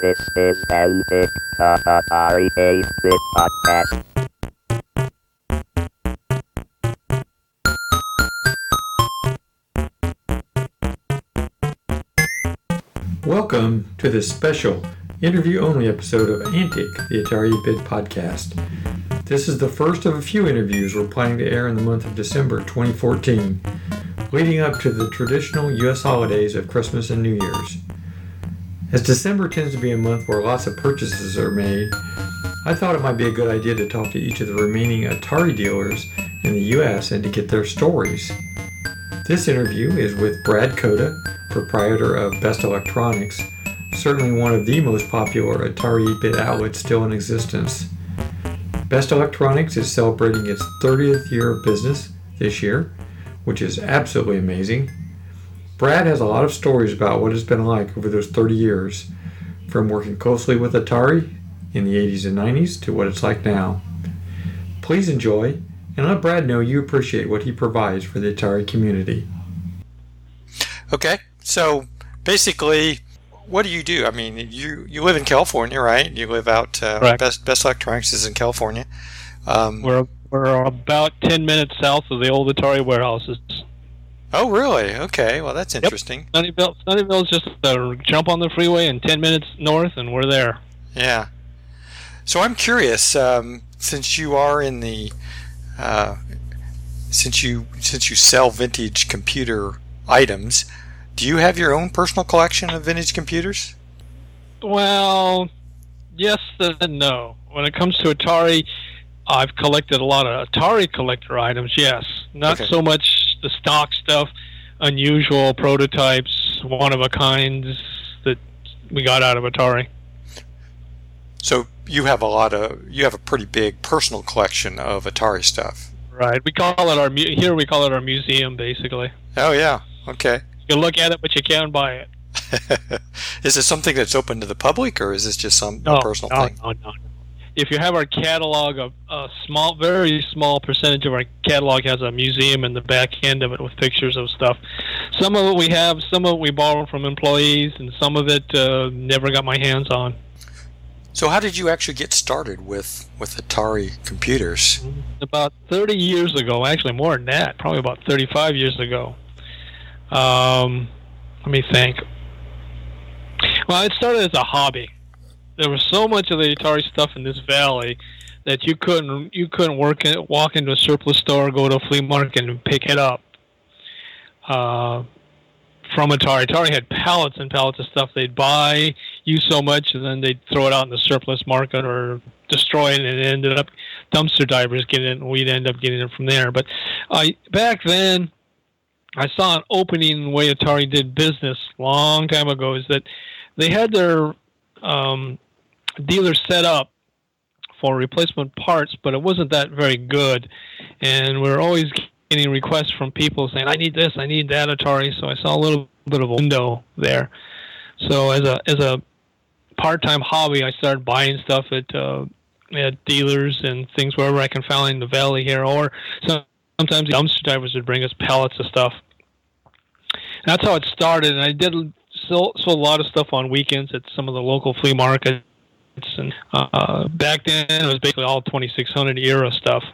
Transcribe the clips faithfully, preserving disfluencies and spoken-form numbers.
This is Basic Atari eight-bit Podcast. Welcome to this special interview-only episode of Antic, the Atari eight-bit Podcast. This is the first of a few interviews we're planning to air in the month of December twenty fourteen, leading up to the traditional U S holidays of Christmas and New Year's. As December tends to be a month where lots of purchases are made, I thought it might be a good idea to talk to each of the remaining Atari dealers in the U S and to get their stories. This interview is with Brad Coda, proprietor of Best Electronics, certainly one of the most popular Atari eight-bit outlets still in existence. Best Electronics is celebrating its thirtieth year of business this year, which is absolutely amazing. Brad has a lot of stories about what it's been like over those thirty years, from working closely with Atari in the eighties and nineties to what it's like now. Please enjoy, and let Brad know you appreciate what he provides for the Atari community. Okay, so basically, what do you do? I mean, you, you live in California, right? You live out, uh, Best, Best Electronics is in California. Um, we're we're about ten minutes south of the old Atari warehouses. Oh, really? Okay, well, that's interesting. Yep. Sunnyvale, Sunnyvale's just a jump on the freeway and ten minutes north, and we're there. Yeah. So I'm curious, um, since you are in the, uh, since you since you sell vintage computer items, do you have your own personal collection of vintage computers? Well, yes and no. When it comes to Atari, I've collected a lot of Atari collector items, yes. Not okay. so much the stock stuff, unusual prototypes, one-of-a-kinds that we got out of Atari. So you have a lot of, you have a pretty big personal collection of Atari stuff. Right. We call it our, here we call it our museum, basically. Oh, yeah. Okay. You can look at it, but you can't buy it. Is it something that's open to the public, or is this just some no, personal no, thing? No, no, no. If you have our catalog, of a small, very small percentage of our catalog has a museum in the back end of it with pictures of stuff. Some of it we have, some of it we borrow from employees, and some of it uh, never got my hands on. So how did you actually get started with, with Atari computers? About thirty years ago, actually more than that, probably about thirty-five years ago. Um, let me think. Well, it started as a hobby. There was so much of the Atari stuff in this valley that you couldn't you couldn't work in, walk into a surplus store, go to a flea market, and pick it up. Uh, from Atari, Atari had pallets and pallets of stuff they'd buy, use so much, and then they'd throw it out in the surplus market or destroy it, and it ended up dumpster divers getting it, and we'd end up getting it from there. But uh, back then, I saw an opening in the way Atari did business a long time ago, is that they had their um, dealers set up for replacement parts, but it wasn't that very good. And we were always getting requests from people saying, I need this, I need that Atari. So I saw a little bit of a window there. So as a as a part-time hobby, I started buying stuff at, uh, at dealers and things wherever I can find in the valley here, or some sometimes the dumpster divers would bring us pallets of stuff. That's how it started, and I did sold, sold a lot of stuff on weekends at some of the local flea markets. And uh, back then, it was basically all twenty-six hundred era stuff.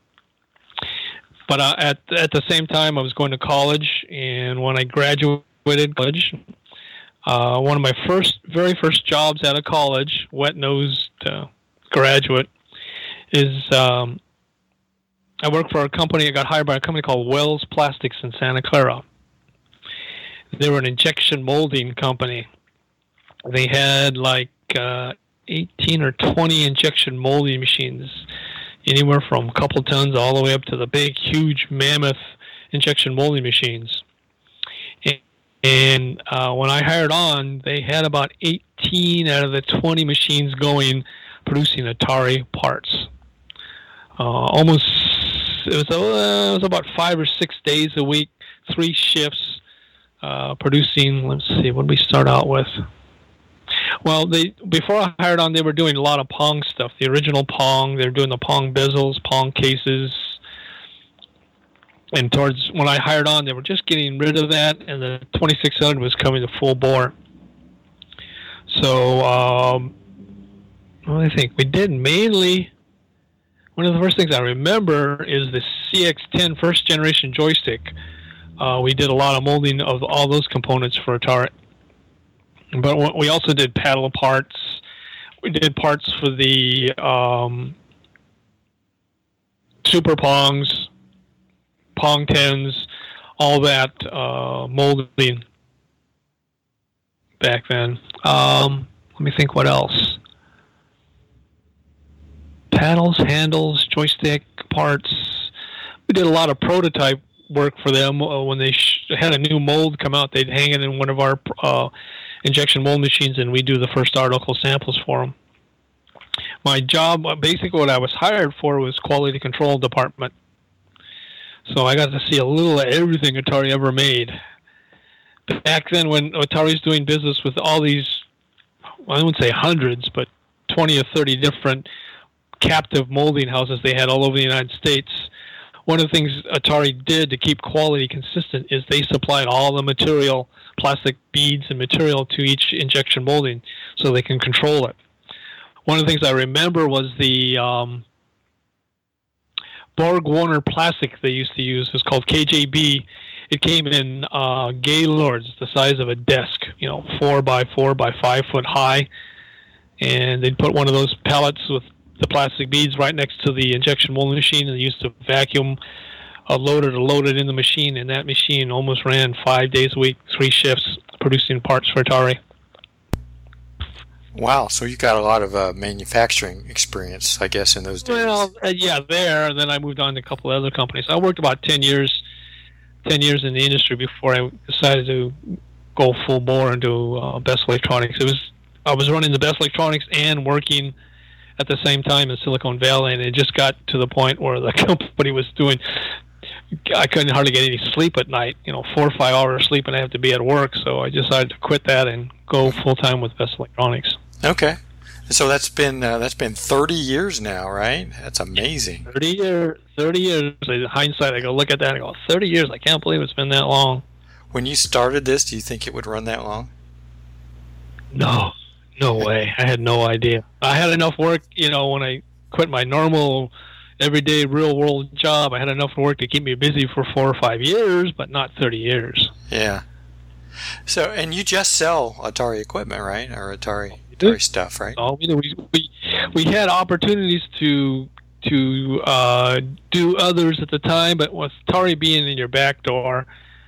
But uh, at at the same time, I was going to college, and when I graduated college, uh, one of my first, very first jobs out of college, wet-nosed uh, graduate, is um, I worked for a company. I got hired by a company called Wells Plastics in Santa Clara. They were an injection molding company. They had like uh, eighteen or twenty injection molding machines, anywhere from a couple tons all the way up to the big, huge, mammoth injection molding machines. And, and uh, when I hired on, they had about eighteen out of the twenty machines going, producing Atari parts. Uh, almost, it was, uh, it was about five or six days a week, three shifts, uh, producing, let's see, what did we start out with? Well, they before I hired on, they were doing a lot of Pong stuff, the original Pong. They were doing the Pong bezels, Pong cases. And towards when I hired on, they were just getting rid of that, and the twenty-six hundred was coming to full bore. So, um, well, I think we did mainly. One of the first things I remember is the C X ten first generation joystick. Uh, we did a lot of molding of all those components for Atari. But we also did paddle parts. We did parts for the um, Super Pongs, Pong tens, all that uh, molding back then. Um, let me think what else. Paddles, handles, joystick parts. We did a lot of prototype work for them. Uh, when they sh- had a new mold come out, they'd hang it in one of our uh, injection mold machines, and we do the first article samples for them. My job, basically what I was hired for, was quality control department. So I got to see a little of everything Atari ever made. But back then, when Atari's doing business with all these, well, I wouldn't say hundreds, but twenty or thirty different captive molding houses they had all over the United States, one of the things Atari did to keep quality consistent is they supplied all the material, plastic beads and material to each injection molding so they can control it. One of the things I remember was the um, Borg Warner plastic they used to use. It was called K J B. It came in uh, Gaylords, the size of a desk, you know, four by four by five foot high. And they'd put one of those pellets with the plastic beads right next to the injection molding machine, and they used to vacuum a loader to load it in the machine, and that machine almost ran five days a week, three shifts, producing parts for Atari. Wow, so you got a lot of uh, manufacturing experience, I guess, in those days. Well, uh, yeah, there, and then I moved on to a couple of other companies. I worked about ten years, ten years in the industry before I decided to go full bore into uh, Best Electronics. It was I was running the Best Electronics and working at the same time in Silicon Valley, and it just got to the point where the company was doing, I couldn't hardly get any sleep at night, you know, four or five hours sleep, and I have to be at work, so I decided to quit that and go full-time with Best Electronics. Okay. So that's been uh, that's been thirty years now, right? That's amazing. thirty years, thirty years, in hindsight, I go look at that and I go, thirty years, I can't believe it's been that long. When you started this, do you think it would run that long? No. No way. I had no idea. I had enough work, you know, when I quit my normal, everyday, real-world job. I had enough work to keep me busy for four or five years, but not thirty years. Yeah. So, and you just sell Atari equipment, right? Or Atari, Atari stuff, right? Oh, we, we, we, we had opportunities to to uh, do others at the time, but with Atari being in your back door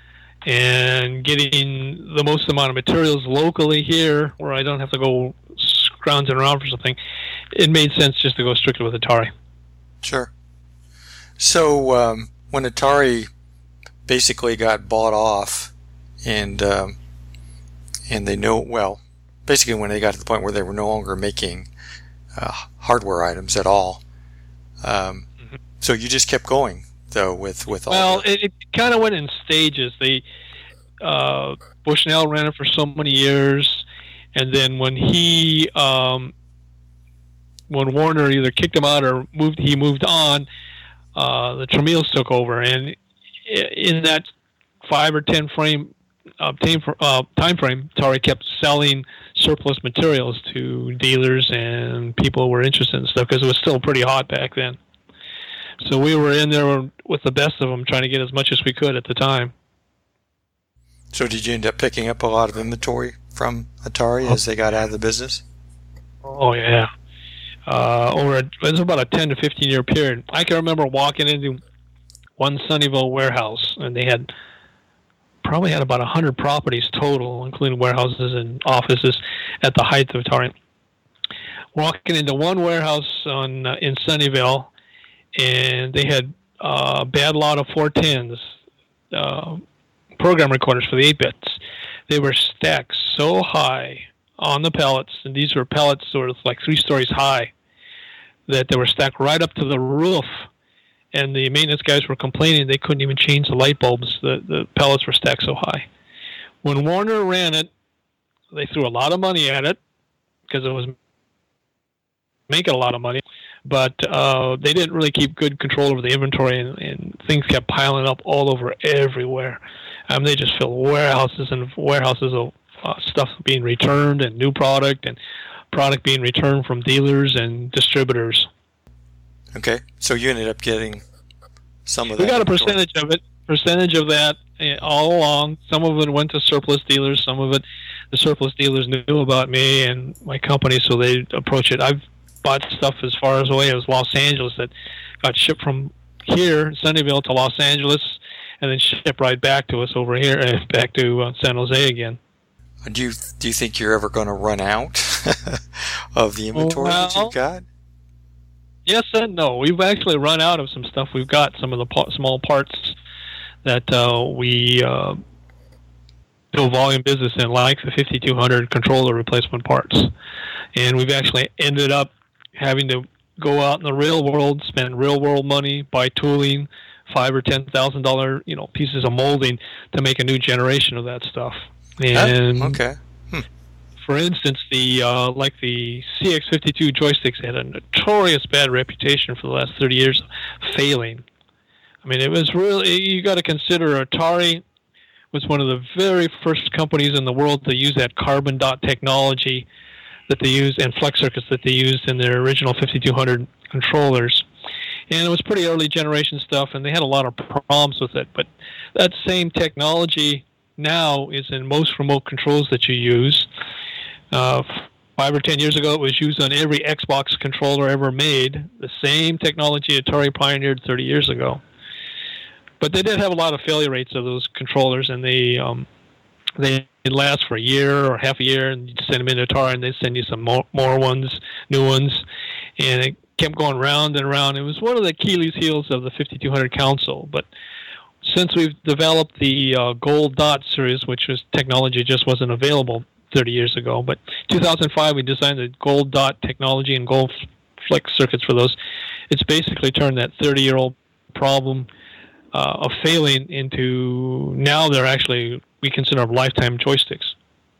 and getting the most amount of materials locally here, where I don't have to go scrounging around for something, it made sense just to go strictly with Atari. Sure. So um, when Atari basically got bought off, and um, and they know well, basically when they got to the point where they were no longer making uh, hardware items at all, um, mm-hmm. so you just kept going. Though with with all well, the... it, it kind of went in stages. They uh, Bushnell ran it for so many years, and then when he um, when Warner either kicked him out or moved, he moved on. Uh, the Tramiels took over, and in that five or ten frame uh, time, uh, time frame, Atari kept selling surplus materials to dealers and people who were interested in stuff because it was still pretty hot back then. So we were in there with the best of them, trying to get as much as we could at the time. So did you end up picking up a lot of inventory from Atari as they got out of the business? Oh, yeah. Uh, over a, it was about a ten to fifteen year period. I can remember walking into one Sunnyvale warehouse, and they had probably had about one hundred properties total, including warehouses and offices at the height of Atari. Walking into one warehouse on uh, in Sunnyvale, and they had a uh, bad lot of four tens, uh, program recorders for the eight bits. They were stacked so high on the pallets, and these were pallets sort of like three stories high, that they were stacked right up to the roof. And the maintenance guys were complaining they couldn't even change the light bulbs. The, the pallets were stacked so high. When Warner ran it, they threw a lot of money at it because it was making a lot of money. But uh, they didn't really keep good control over the inventory, and, and things kept piling up all over everywhere. Um, they just filled warehouses and warehouses of uh, stuff being returned and new product and product being returned from dealers and distributors. Okay, so you ended up getting some of that. We got a inventory. percentage of it, percentage of that uh, all along. Some of it went to surplus dealers. Some of it, the surplus dealers knew about me and my company, so they approach it. I've bought stuff as far as away as Los Angeles that got shipped from here, Sunnyvale, to Los Angeles, and then shipped right back to us over here, uh, back to uh, San Jose again. Do you do you think you're ever going to run out of the inventory well, that you've got? Yes and no. We've actually run out of some stuff. We've got some of the pa- small parts that uh, we uh, do volume business in, like the fifty-two hundred controller replacement parts. And we've actually ended up having to go out in the real world, spend real world money, buy tooling, five or ten thousand dollar, you know, pieces of molding to make a new generation of that stuff. And Oh, okay. for instance, the uh, like the C X fifty-two joysticks had a notorious bad reputation for the last thirty years of failing. I mean, it was really, you got to consider Atari was one of the very first companies in the world to use that carbon dot technology that they used and flex circuits that they used in their original fifty-two hundred controllers. And it was pretty early generation stuff, and they had a lot of problems with it. But that same technology now is in most remote controls that you use. Uh, five or ten years ago, it was used on every Xbox controller ever made. The same technology Atari pioneered thirty years ago. But they did have a lot of failure rates of those controllers, and they um, they last for a year or half a year, and you send them into Atari, and they send you some more, more ones, new ones, and it kept going round and round. It was one of the Achilles heels of the fifty-two hundred console, but since we've developed the uh, Gold Dot series, which was technology just wasn't available thirty years ago, but two thousand five we designed the Gold Dot technology and Gold Flex circuits for those. It's basically turned that thirty-year-old problem uh, of failing into, now they're actually, we consider them lifetime joysticks.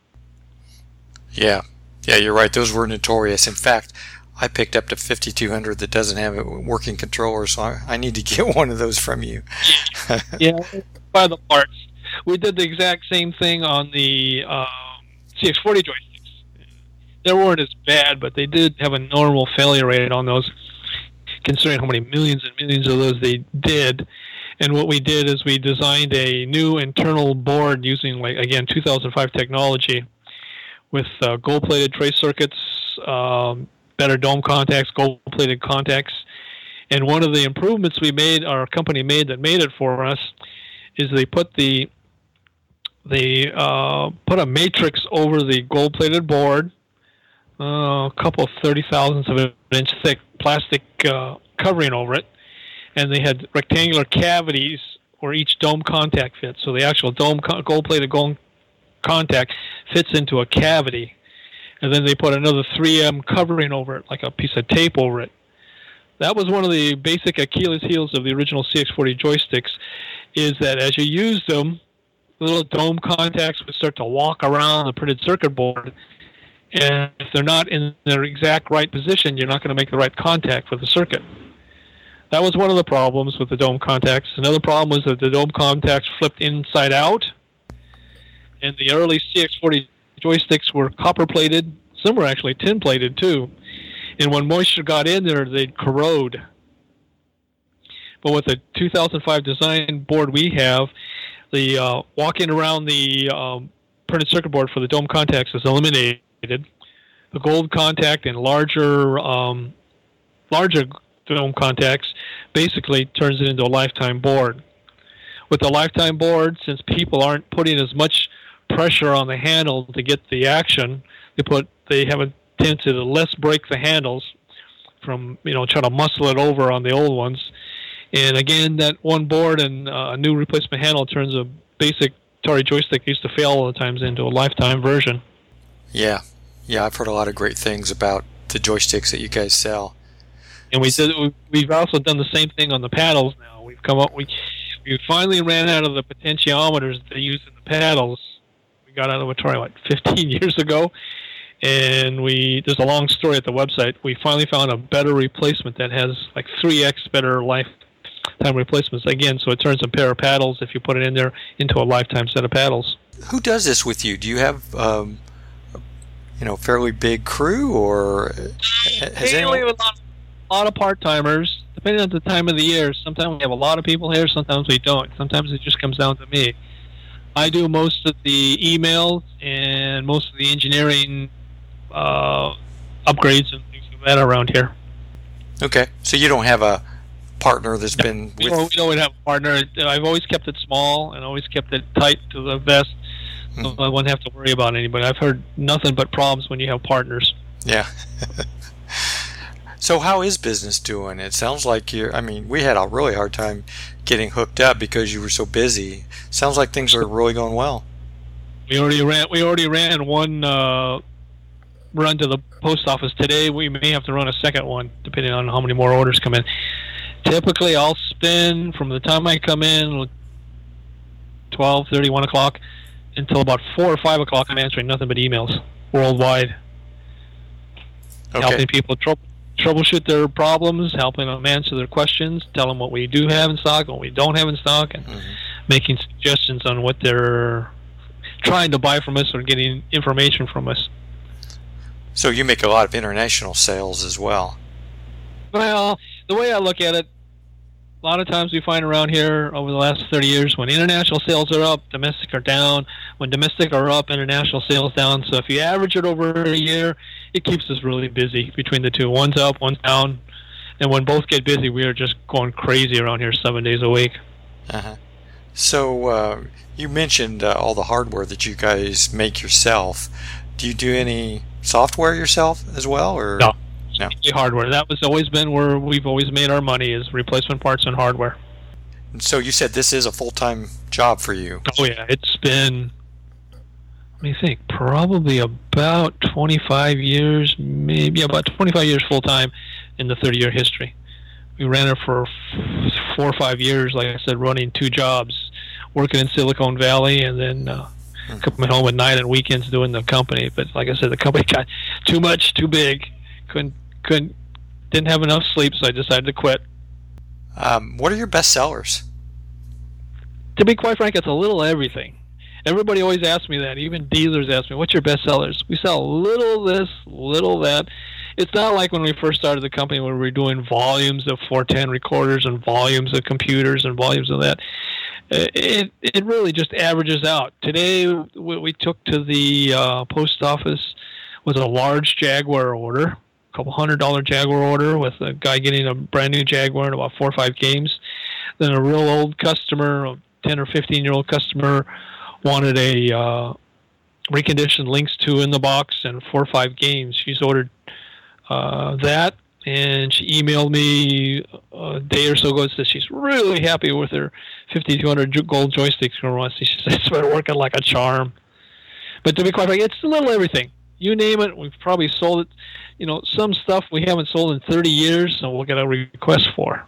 Yeah. Yeah, you're right. Those were notorious. In fact, I picked up the fifty-two hundred that doesn't have a working controller, so I, I need to get one of those from you. Yeah, by the parts. We did the exact same thing on the um, C X forty joysticks. They weren't as bad, but they did have a normal failure rate on those, considering how many millions and millions of those they did. And what we did is we designed a new internal board using, like again, two thousand five technology with uh, gold-plated trace circuits, um, better dome contacts, gold-plated contacts. And one of the improvements we made, our company made that made it for us, is they put the they uh, put a matrix over the gold-plated board, uh, a couple of thirty thousandths of an inch thick plastic uh, covering over it, and they had rectangular cavities where each dome contact fits. So the actual dome co- gold-plated gold contact fits into a cavity, and then they put another three M covering over it, like a piece of tape over it. That was one of the basic Achilles heels of the original C X forty joysticks, is that as you use them, the little dome contacts would start to walk around the printed circuit board, and if they're not in their exact right position, you're not going to make the right contact with the circuit. That was one of the problems with the dome contacts. Another problem was that the dome contacts flipped inside out, and the early C X forty joysticks were copper-plated. Some were actually tin-plated, too. And when moisture got in there, they'd corrode. But with the two thousand five design board we have, the uh, walking around the um, printed circuit board for the dome contacts is eliminated. The gold contact and larger, um, larger dome contacts basically turns it into a lifetime board. With the lifetime board, since people aren't putting as much pressure on the handle to get the action, they put they have a tendency to less break the handles from, you know, try to muscle it over on the old ones. And again, that one board and uh, a new replacement handle turns a basic Atari joystick used to fail all the times into a lifetime version. Yeah. Yeah, I've heard a lot of great things about the joysticks that you guys sell. And we did. We've also done the same thing on the paddles now. We've come up. We we finally ran out of the potentiometers they use in the paddles. We got out of Atari like fifteen years ago, and we there's a long story at the website. We finally found a better replacement that has like three x better lifetime replacements. Again, so it turns a pair of paddles, if you put it in there, into a lifetime set of paddles. who does this with you? Do you have um, you know, fairly big crew, or has Mainly anyone? a lot, a lot of part-timers, depending on the time of the year. Sometimes we have a lot of people here, sometimes we don't. Sometimes it just comes down to me. I do most of the emails and most of the engineering uh, upgrades and things like that around here. Okay, so you don't have a partner that's been We with. don't, we don't have a partner. I've always kept it small and always kept it tight to the vest, so Mhm. I wouldn't have to worry about anybody. I've heard nothing but problems when you have partners. Yeah. So how is business doing? It sounds like you're. I mean, we had a really hard time getting hooked up because you were so busy. Sounds like things are really going well. We already ran. We already ran one uh, run to the post office today. We may have to run a second one, depending on how many more orders come in. Typically, I'll spend from the time I come in, twelve thirty, one o'clock, until about four or five o'clock. I'm answering nothing but emails worldwide, Okay. helping people trouble, troubleshoot their problems, helping them answer their questions, tell them what we do have in stock, what we don't have in stock, and Mhm. making suggestions on what they're trying to buy from us or getting information from us. So you make a lot of international sales as well. Well, the way I look at it, a lot of times we find around here over the last thirty years, when international sales are up, domestic are down. When domestic are up, international sales down. So if you average it over a year, it keeps us really busy between the two. One's up, one's down. And when both get busy, we are just going crazy around here seven days a week. Uh-huh. So uh, you mentioned uh, all the hardware that you guys make yourself. Do you do any software yourself as well, or No. No. The hardware. That was always been where we've always made our money, is replacement parts and hardware. So you said this is a full-time job for you. Oh yeah, it's been, let me think, probably about twenty-five years, maybe about twenty-five years full time in the thirty year history. We ran it for f- four or five years, like I said, running two jobs, working in Silicon Valley and then uh, Mhm. coming home at night and weekends doing the company. But like I said, the company got too much, too big, couldn't, couldn't, didn't have enough sleep, so I decided to quit. Um, what are your best sellers? To be quite frank, it's a little everything. Everybody always asks me that. Even dealers ask me, what's your best sellers? We sell a little this, little that. It's not like when we first started the company where we were doing volumes of four ten recorders and volumes of computers and volumes of that. It it really just averages out. Today, what we took to the uh, post office was a large Jaguar order, a couple hundred dollar Jaguar order with a guy getting a brand new Jaguar in about four or five games. Then a real old customer, a ten or fifteen year old customer, wanted a uh, reconditioned Lynx two in the box and four or five games. She's ordered uh, that, and she emailed me a day or so ago and says she's really happy with her fifty-two hundred gold joysticks from us. She says it's been working like a charm. But to be quite frank, it's a little everything. You name it, we've probably sold it. You know, some stuff we haven't sold in thirty years, so we'll get a request for.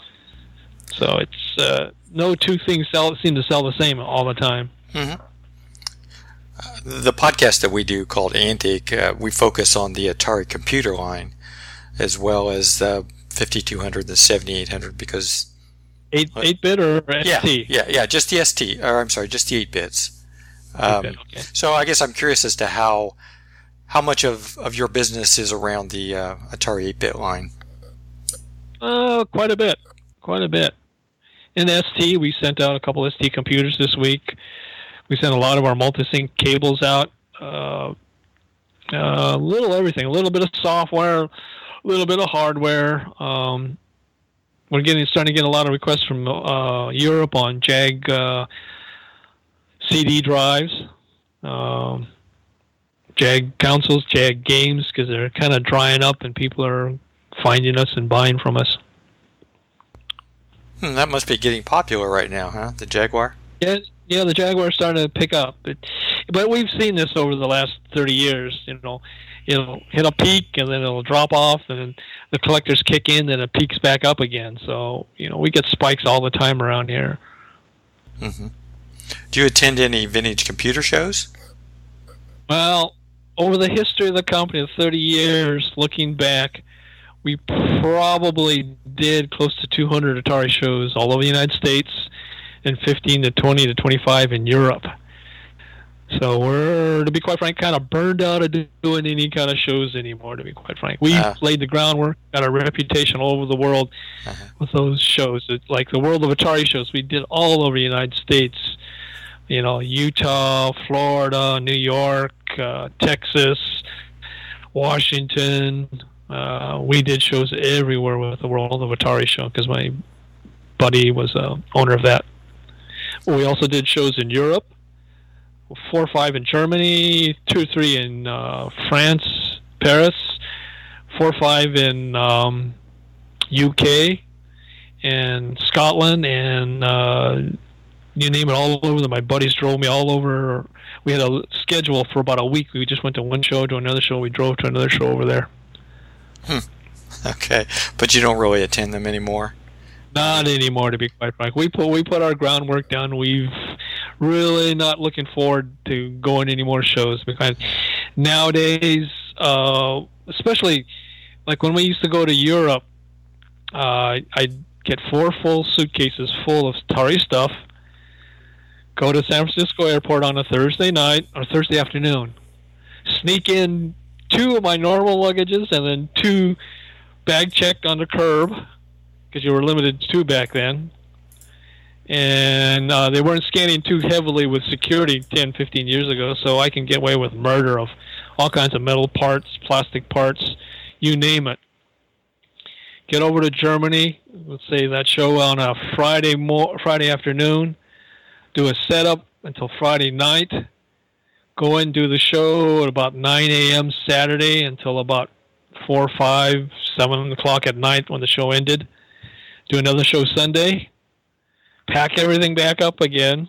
So it's uh, no two things sell, seem to sell the same all the time. Mm-hmm. Uh, the podcast that we do called Antique, uh, we focus on the Atari computer line as well as the fifty-two hundred, the seventy-eight hundred, because Eight eight bit or yeah, S T? yeah, yeah, just the S T, or I'm sorry, just the eight bits. Um, Okay. So I guess I'm curious as to how how much of, of your business is around the uh, Atari eight bit line. Uh, quite a bit, quite a bit. In S T, we sent out a couple S T computers this week. We sent a lot of our multi-sync cables out. Uh, a little everything, a little bit of software, a little bit of hardware. Um, we're getting starting to get a lot of requests from uh, Europe on Jag uh, C D drives, um, Jag consoles, Jag games, because they're kind of drying up and people are finding us and buying from us. Hmm, that must be getting popular right now, huh? The Jaguar? Yeah, yeah, the Jaguar's starting to pick up, but but we've seen this over the last thirty years. You know, it'll hit a peak and then it'll drop off, and then the collectors kick in, and it peaks back up again. So you know, we get spikes all the time around here. Mm-hmm. Do you attend any vintage computer shows? Well, over the history of the company, of thirty years, looking back, we probably did close to two hundred Atari shows all over the United States, and fifteen to twenty to twenty-five in Europe. So we're, to be quite frank, kind of burned out of doing any kind of shows anymore, to be quite frank. We Uh. laid the groundwork, got a reputation all over the world Uh-huh. with those shows. It's like the World of Atari shows we did all over the United States. You know, Utah, Florida, New York, uh, Texas, Washington. Uh, we did shows everywhere with the World of Atari show because my buddy was uh, owner of that. We also did shows in Europe, four or five in Germany, two or three in uh, France, Paris, four or five in um, U K and Scotland, and uh, you name it, all over. The, my buddies drove me all over. We had a schedule for about a week. We just went to one show to another show. We drove to another show over there. Hmm. Okay, but you don't really attend them anymore. Not anymore, to be quite frank. We put we put our groundwork down. We've really not looking forward to going any more shows because nowadays, uh, especially like when we used to go to Europe, uh, I'd get four full suitcases full of Atari stuff. Go to San Francisco Airport on a Thursday night or Thursday afternoon. Sneak in two of my normal luggages and then two bag checked on the curb because you were limited to two back then. And uh, they weren't scanning too heavily with security ten, fifteen years ago, so I can get away with murder of all kinds of metal parts, plastic parts, you name it. Get over to Germany, let's say that show on a Friday mo- Friday afternoon. Do a setup until Friday night. Go in, do the show at about nine a.m. Saturday until about four, five, seven o'clock at night when the show ended. Do another show Sunday. Pack everything back up again.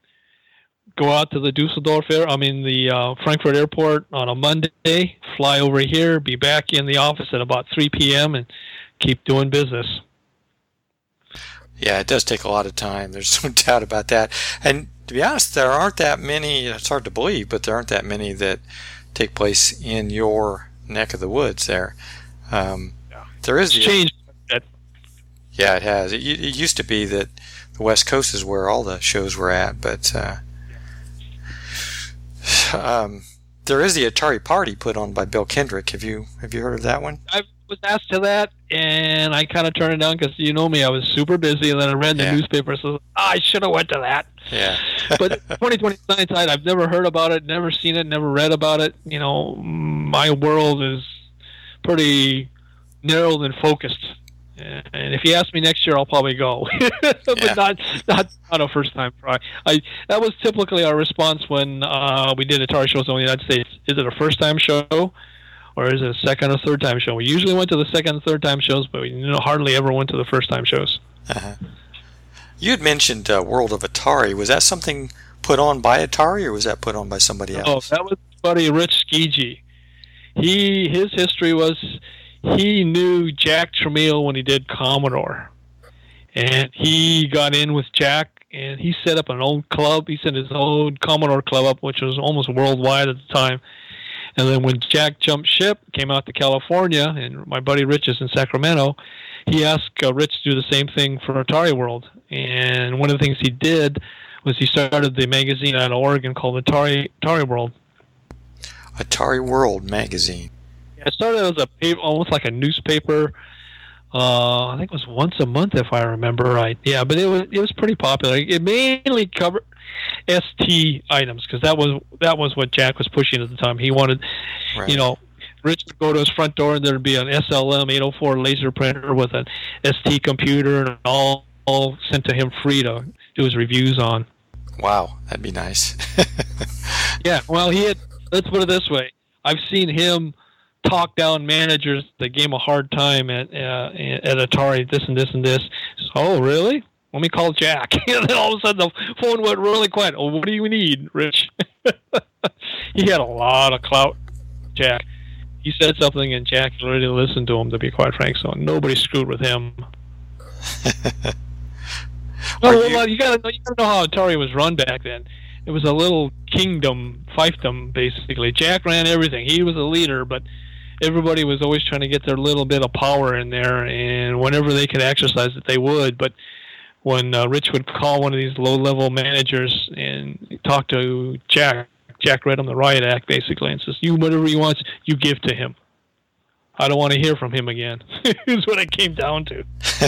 Go out to the Dusseldorf air, I mean the uh, Frankfurt airport on a Monday. Fly over here. Be back in the office at about three p.m. and keep doing business. Yeah, it does take a lot of time. There's no doubt about that. And to be honest, there aren't that many, it's hard to believe, but there aren't that many that take place in your neck of the woods there. Um, Yeah. There is It's the, changed. Yeah, it has. It, it used to be that the West Coast is where all the shows were at, but uh, um, there is the Atari Party put on by Bill Kendrick. Have you have you heard of that one? I was asked to that, and I kind of turned it down because you know me, I was super busy, and then I read the Yeah. newspaper, so oh, I should have went to that. Yeah. But twenty twenty hindsight, I've never heard about it, never seen it, never read about it. You know, my world is pretty narrowed and focused. And if you ask me next year, I'll probably go, but Yeah. not not not a first time try. I that was typically our response when uh, we did Atari shows in the United States. Is it a first time show, or is it a second or third time show? We usually went to the second and third time shows, but we you know, hardly ever went to the first time shows. Uh-huh. You had mentioned uh, World of Atari. Was that something put on by Atari, or was that put on by somebody Oh, else? that was buddy Rich Skiji. He his history was he knew Jack Tramiel when he did Commodore, and he got in with Jack, and he set up an old club. He set his own Commodore club up, which was almost worldwide at the time. And then when Jack jumped ship, came out to California, and my buddy Rich is in Sacramento, he asked uh, Rich to do the same thing for Atari World. And one of the things he did was he started the magazine out of Oregon called Atari Atari World. Atari World magazine. It started as a paper, almost like a newspaper. Uh, I think it was once a month, if I remember right. Yeah, but it was it was pretty popular. It mainly covered S T items because that was that was what Jack was pushing at the time. He wanted, Right. you know, Rich would go to his front door and there'd be an S L M eight oh four laser printer with an S T computer and all all sent to him free to do his reviews on. Wow, that'd be nice. Yeah, well, he had. Let's put it this way: I've seen him talk down managers that gave him a hard time at uh, at Atari. This and this and this. So, oh, really? Let me call Jack. And then all of a sudden the phone went really quiet. Oh, what do you need, Rich? He had a lot of clout, Jack. He said something, and Jack really listened to him. To be quite frank, so nobody screwed with him. Are Oh, you- well, you gotta know, you gotta know how Atari was run back then. It was a little kingdom, fiefdom, basically. Jack ran everything. He was a leader, but everybody was always trying to get their little bit of power in there, and whenever they could exercise it, they would. But when uh, Rich would call one of these low-level managers and talk to Jack, Jack read him the riot act, basically, and says, you, whatever he wants, you give to him. I don't want to hear from him again. Is what it came down to.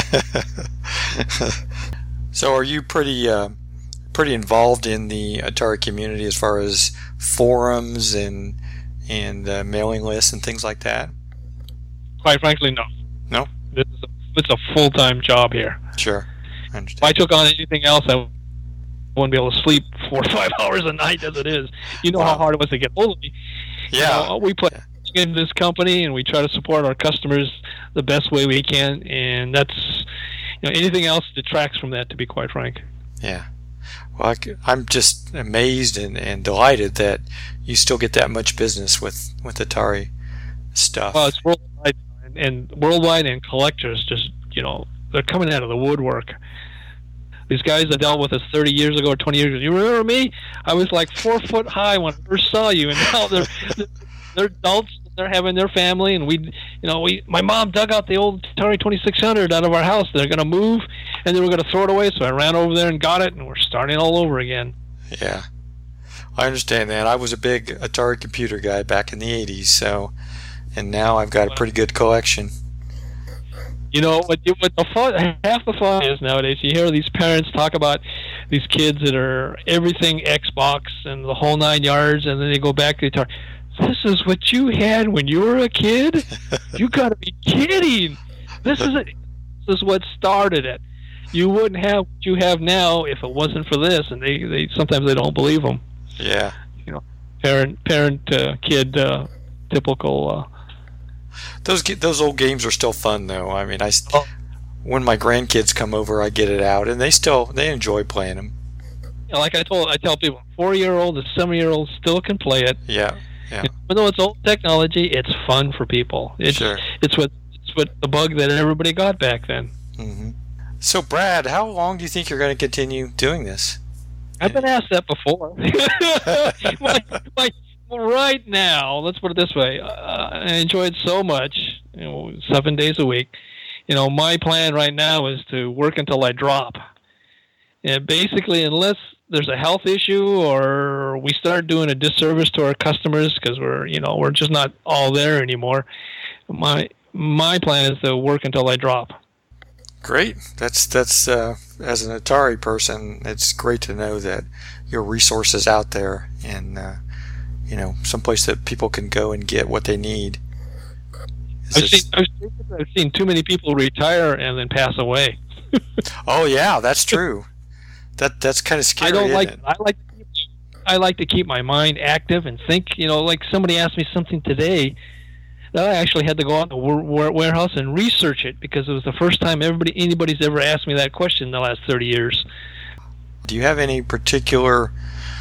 So are you pretty uh, pretty involved in the Atari community as far as forums and and uh, mailing lists and things like that? Quite frankly, no. No? This is a, it's a full-time job here. Sure. I If understand. I took on anything else, I wouldn't be able to sleep four or five hours a night as it is. You know Wow. how hard it was to get hold of me. Yeah. You know, we put Yeah. in this company, and we try to support our customers the best way we can, and that's, you know, anything else detracts from that, to be quite frank. Yeah. Well, I c- I'm just amazed and, and delighted that you still get that much business with, with Atari stuff. Well, it's worldwide, and, and worldwide, and collectors just, you know, they're coming out of the woodwork. These guys that dealt with us thirty years ago or twenty years ago, you remember me? I was like four foot high when I first saw you, and now they're they're adults. They're having their family, and we, you know, we. My mom dug out the old Atari twenty-six hundred out of our house. They're going to move, and they were going to throw it away. So I ran over there and got it, and we're starting all over again. Yeah. I understand that. I was a big Atari computer guy back in the eighties, so, and now I've got a pretty good collection. You know what? You, what the fun, half the fun is nowadays. You hear these parents talk about these kids that are everything Xbox and the whole nine yards, and then they go back to the Atari. This is what you had when you were a kid? You got to be kidding! This is it. This is what started it. You wouldn't have what you have now if it wasn't for this, and they, they sometimes they don't believe them. Yeah. You know, parent parent uh, kid uh, typical. Uh, Those ge- those old games are still fun, though. I mean, I st- Oh. when my grandkids come over, I get it out, and they still they enjoy playing them. you know, like I told, I tell people, four year old and seven year olds still can play it. Yeah, yeah, Even though it's old technology, it's fun for people. It's sure. it's what it's what the bug that everybody got back then. hmm So, Brad, how long do you think you're going to continue doing this? I've been asked that before. my, my, right now, let's put it this way: uh, I enjoy it so much, you know, seven days a week. You know, my plan right now is to work until I drop. And basically, unless there's a health issue or we start doing a disservice to our customers because we're, you know, we're just not all there anymore. My my plan is to work until I drop. Great. That's that's uh, as an Atari person, it's great to know that your resources out there and uh, you know, someplace that people can go and get what they need. It's I've just- seen, I've seen I've seen too many people retire and then pass away. oh yeah, that's true. That that's kind of scary. I don't isn't like. it? I like. To keep, I like to keep my mind active and think. You know, like somebody asked me something today that I actually had to go out in the wa- wa- warehouse and research it because it was the first time everybody anybody's ever asked me that question in the last thirty years. Do you have any particular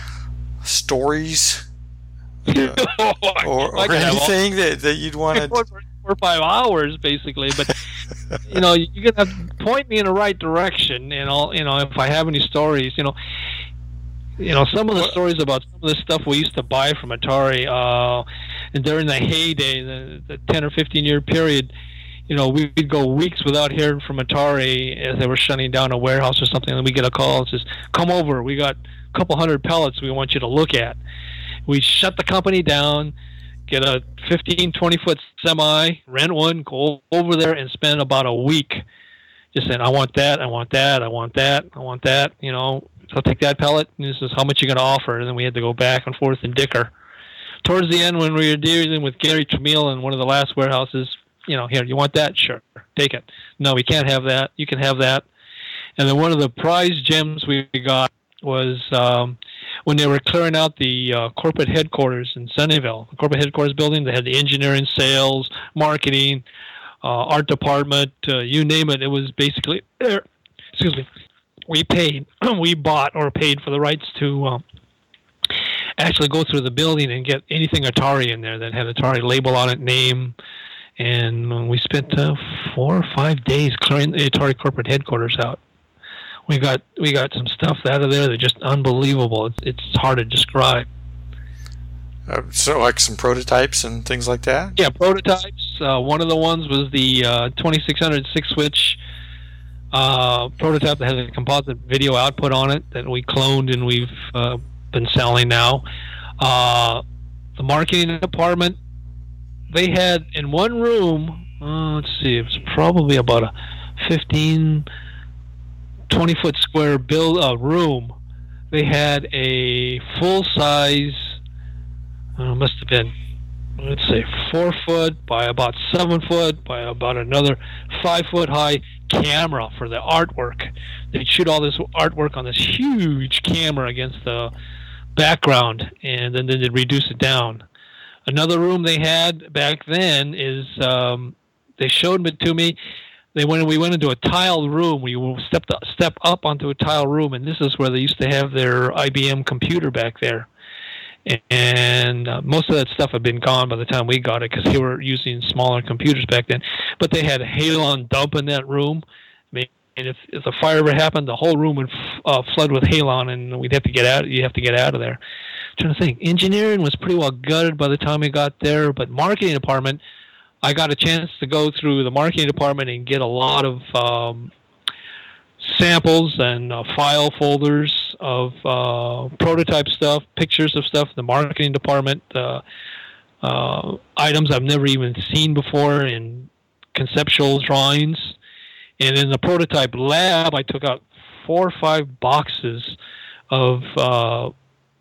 stories uh, or, I or could have all- anything that, that you'd want for to? four or five hours basically, but you know, you're gonna have to point me in the right direction. And all, you know, if I have any stories, you know, you know, some of the What- stories about some of the stuff we used to buy from Atari, uh, and during the heyday, the, the ten or fifteen year period, you know, we'd go weeks without hearing from Atari as they were shutting down a warehouse or something, and we get a call that says, "Come over, we got a couple hundred pellets we want you to look at." We shut the company down, get a fifteen, twenty foot semi, rent one, go over there and spend about a week just saying, I want that, I want that, I want that, I want that, you know, so I'll take that pellet, and this is how much you're going to offer. And then we had to go back and forth and dicker. Towards the end, when we were dealing with Gary Tramiel in one of the last warehouses, you know, here, you want that? Sure, take it. No, we can't have that. You can have that. And then one of the prize gems we got was um, when they were clearing out the uh, corporate headquarters in Sunnyvale, the corporate headquarters building. They had the engineering, sales, marketing, uh, art department, uh, you name it. It was basically there. Excuse me. We paid, we bought or paid for the rights to um, actually go through the building and get anything Atari in there that had Atari label on it, name. And we spent uh, four or five days clearing the Atari corporate headquarters out. We got we got some stuff out of there that's just unbelievable. It's it's hard to describe. Uh, so, like some prototypes and things like that. Yeah, prototypes. Uh, one of the ones was the uh, twenty-six hundred six switch uh, prototype that has a composite video output on it that we cloned and we've uh, been selling now. Uh, the marketing department, they had in one room, uh, let's see, it was probably about a fifteen, twenty foot square build uh, room. They had a full size, uh, must have been, let's say, four foot by about seven foot by about another five foot high camera for the artwork. They'd shoot all this artwork on this huge camera against the background, and then they'd reduce it down. Another room they had back then is, um, they showed it to me. They went. We went into a tiled room. We stepped up, step up onto a tile room, and this is where they used to have their I B M computer back there. And uh, most of that stuff had been gone by the time we got it, because they were using smaller computers back then. But they had a halon dump in that room. I mean, and if, if the fire ever happened, the whole room would f- uh, flood with halon, and we'd have to get out. You have to get out of there. I'm trying to think. Engineering was pretty well gutted by the time we got there, but marketing department, I got a chance to go through the marketing department and get a lot of um, samples and uh, file folders of uh, prototype stuff, pictures of stuff in the marketing department, uh, uh, items I've never even seen before in conceptual drawings. And in the prototype lab, I took out four or five boxes of uh,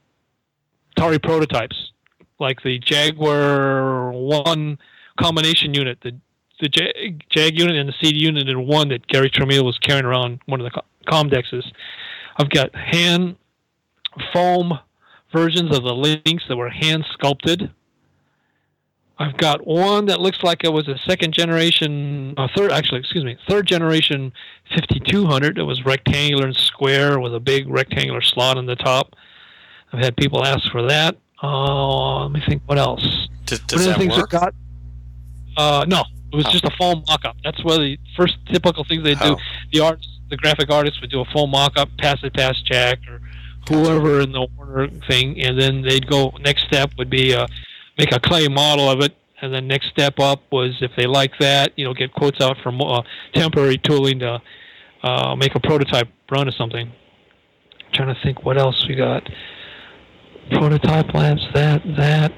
Atari prototypes, like the Jaguar one combination unit, the the Jag, Jag unit and the C D unit in one that Gary Tramiel was carrying around, one of the Comdexes. I've got hand foam versions of the Lynx that were hand sculpted. I've got one that looks like it was a second generation, uh, third actually, excuse me, third generation fifty-two hundred. It was rectangular and square with a big rectangular slot on the top. I've had people ask for that. Uh, let me think, what else? Does, does that work? Got, uh, no, it was oh. just a foam mock-up. That's where the first typical things they do. Oh. The artists, the graphic artists would do a foam mock-up, pass it past Jack or whoever in the Warner thing, and then they'd go, next step would be uh, make a clay model of it, and then next step up was, if they like that, you know, get quotes out from uh, temporary tooling to uh, make a prototype run or something. I'm trying to think what else we got. Prototype labs, that, that.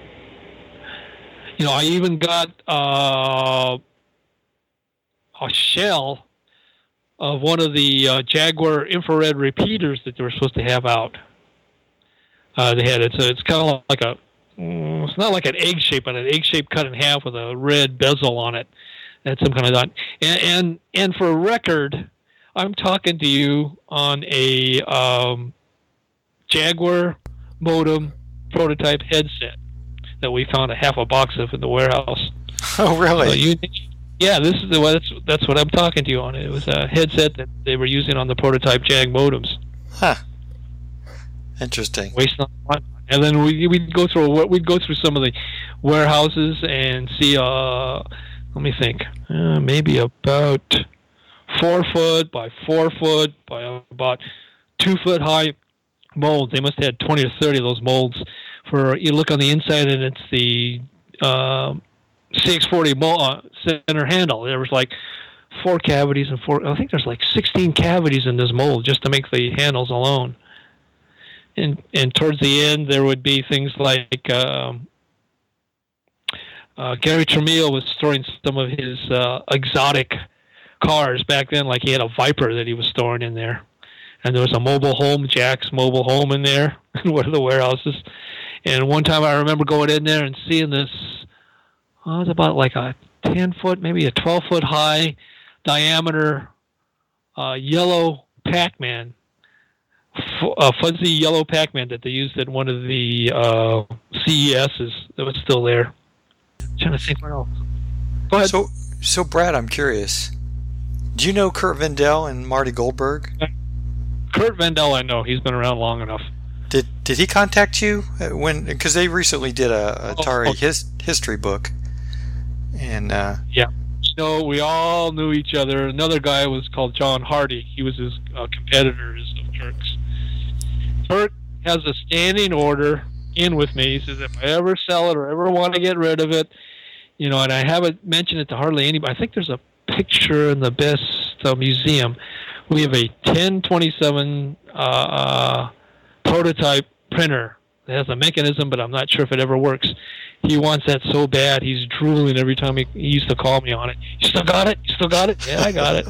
You know, I even got uh, a shell of one of the uh, Jaguar infrared repeaters that they were supposed to have out. Uh, they had it's a, it's kind of like a mm, it's not like an egg shape, but an egg shape cut in half with a red bezel on it. That's some kind of dot. And and and for a record, I'm talking to you on a um, Jaguar modem prototype headset that we found a half a box of in the warehouse. Oh, really? So you, yeah, this is the that's that's what I'm talking to you on. It was a headset that they were using on the prototype Jag modems. Huh. Interesting. Wasting on, and then we we'd go through we'd go through some of the warehouses and see. Uh, let me think. Uh, maybe about four foot by four foot by about two foot high molds. They must have had twenty or thirty of those molds. For you look on the inside, and it's the uh, C X forty mold, uh, center handle. There was like four cavities and four. I think there's like sixteen cavities in this mold just to make the handles alone. And and towards the end, there would be things like um, uh, Gary Tramiel was storing some of his uh, exotic cars back then. Like he had a Viper that he was storing in there. And there was a mobile home, Jack's mobile home in there, in one of the warehouses. And one time I remember going in there and seeing this, oh, it was about like a ten foot, maybe a twelve foot high diameter uh, yellow Pac-Man, f- a fuzzy yellow Pac-Man that they used at one of the uh, C E S's that was still there. I'm trying to think what else. Go ahead. So, so Brad, I'm curious. Do you know Kurt Vendel and Marty Goldberg? Kurt Vendel, I know. He's been around long enough. Did did he contact you when? Because they recently did a, a Atari oh, oh. his, history book, and uh, yeah, so we all knew each other. Another guy was called John Hardy. He was his uh, competitor of Kurt's. Kurt has a standing order in with me. He says if I ever sell it or ever want to get rid of it, you know, and I haven't mentioned it to hardly anybody. I think there's a picture in the Best uh, Museum. We have a ten twenty-seven uh, uh, prototype printer that has a mechanism, but I'm not sure if it ever works. He wants that so bad. He's drooling every time he, he used to call me on it. You still got it? You still got it? Yeah, I got it.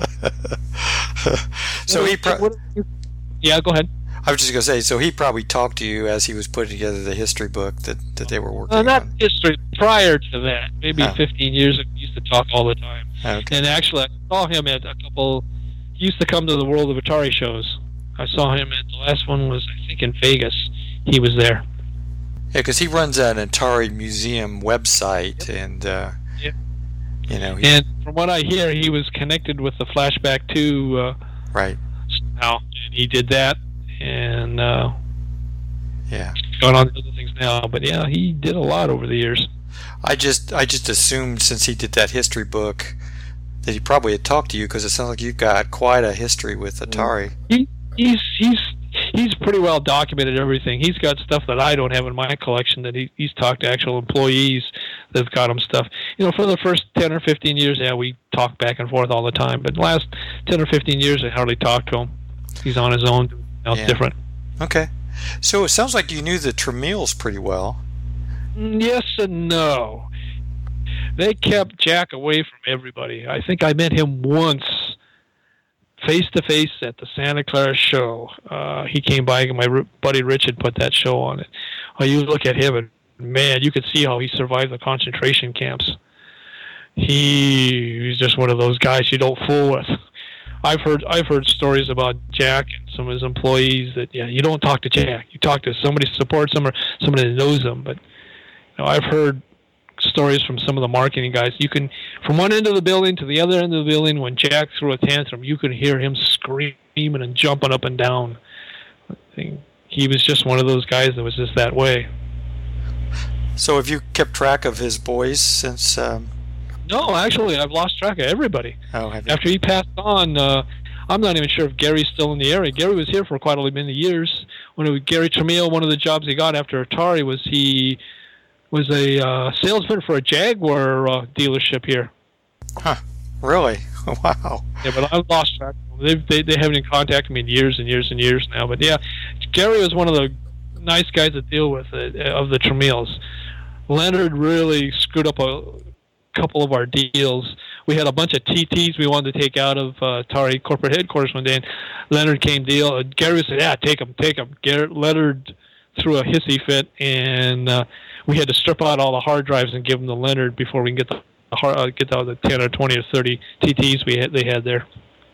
so what, he. Pro- what, yeah, go ahead. I was just going to say, so he probably talked to you as he was putting together the history book that, that they were working uh, not on. history. Prior to that, maybe oh. fifteen years ago, we used to talk all the time. Okay. And actually, I saw him at a couple. He used to come to the World of Atari shows. I saw him at the last one was I think in Vegas. He was there. Yeah, because he runs an Atari museum website, yep. and uh, yep. you know. He, and from what I hear, he was connected with the Flashback two. Uh, right. Somehow, and he did that, and uh, yeah, going on to other things now. But yeah, he did a lot over the years. I just, I just assumed since he did that history book that he probably had talked to you because it sounds like you've got quite a history with Atari. He, he's, he's. He's pretty well documented everything. He's got stuff that I don't have in my collection that he, he's talked to actual employees that've got him stuff. You know, for the first ten or fifteen years, yeah, we talk back and forth all the time. But the last ten or fifteen years, I hardly talk to him. He's on his own. Now it's yeah. different. Okay. So it sounds like you knew the Tramiels pretty well. Yes and no. They kept Jack away from everybody. I think I met him once face-to-face at the Santa Clara show. Uh, he came by, and my r- buddy Rich had put that show on it. Oh, you look at him, and man, you could see how he survived the concentration camps. He, he's just one of those guys you don't fool with. I've heard I've heard stories about Jack and some of his employees that, yeah, you don't talk to Jack. You talk to somebody who supports him or somebody that knows him. But you know, I've heard stories from some of the marketing guys. You can, from one end of the building to the other end of the building, when Jack threw a tantrum, you could hear him screaming and jumping up and down. I think he was just one of those guys that was just that way. So have you kept track of his boys since? Um... No, actually, I've lost track of everybody. Oh, have you? After he passed on, uh, I'm not even sure if Gary's still in the area. Gary was here for quite a many years. When it was Gary Tramiel, one of the jobs he got after Atari was he was a uh, salesman for a Jaguar uh, dealership here. Huh. Really? Wow. Yeah, but I've lost track. They, they they haven't contacted me in years and years and years now. But yeah, Gary was one of the nice guys to deal with uh, of the Tramiels. Leonard really screwed up a couple of our deals. We had a bunch of T Ts we wanted to take out of uh, Atari corporate headquarters one day, and Leonard came deal. Uh, Gary said, "Yeah, take them, take them." Gary, Leonard threw a hissy fit, and uh, we had to strip out all the hard drives and give them to Leonard before we can get the hard, uh, get out the ten or twenty or thirty T Ts we had, they had there.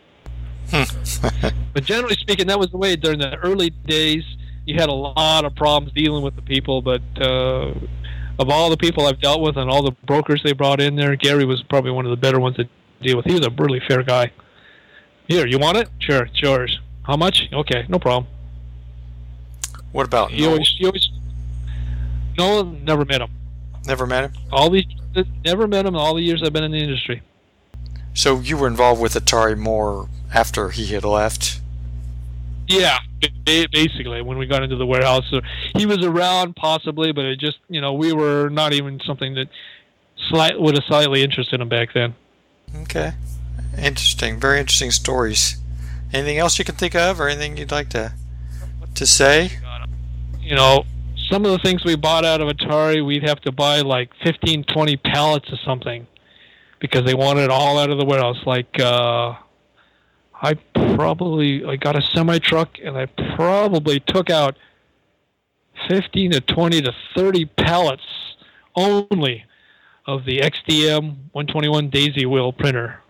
But generally speaking, that was the way during the early days. You had a lot of problems dealing with the people, but uh, of all the people I've dealt with and all the brokers they brought in there, Gary was probably one of the better ones to deal with. He was a really fair guy. Here, you want it? Sure, it's yours. How much? Okay, no problem. What about you? Always, you always, no, never met him. Never met him? All these, never met him all the years I've been in the industry. So you were involved with Atari more after he had left? Yeah, basically, when we got into the warehouse. So he was around possibly, but it just, you know, we were not even something that slight, would have slightly interested him back then. Okay. Interesting. Very interesting stories. Anything else you can think of or anything you'd like to to say? You know, some of the things we bought out of Atari, we'd have to buy like fifteen, twenty pallets of something because they wanted it all out of the warehouse. Like, uh, I probably, I got a semi-truck and I probably took out fifteen to twenty to thirty pallets only of the X D M one twenty-one Daisy Wheel printer.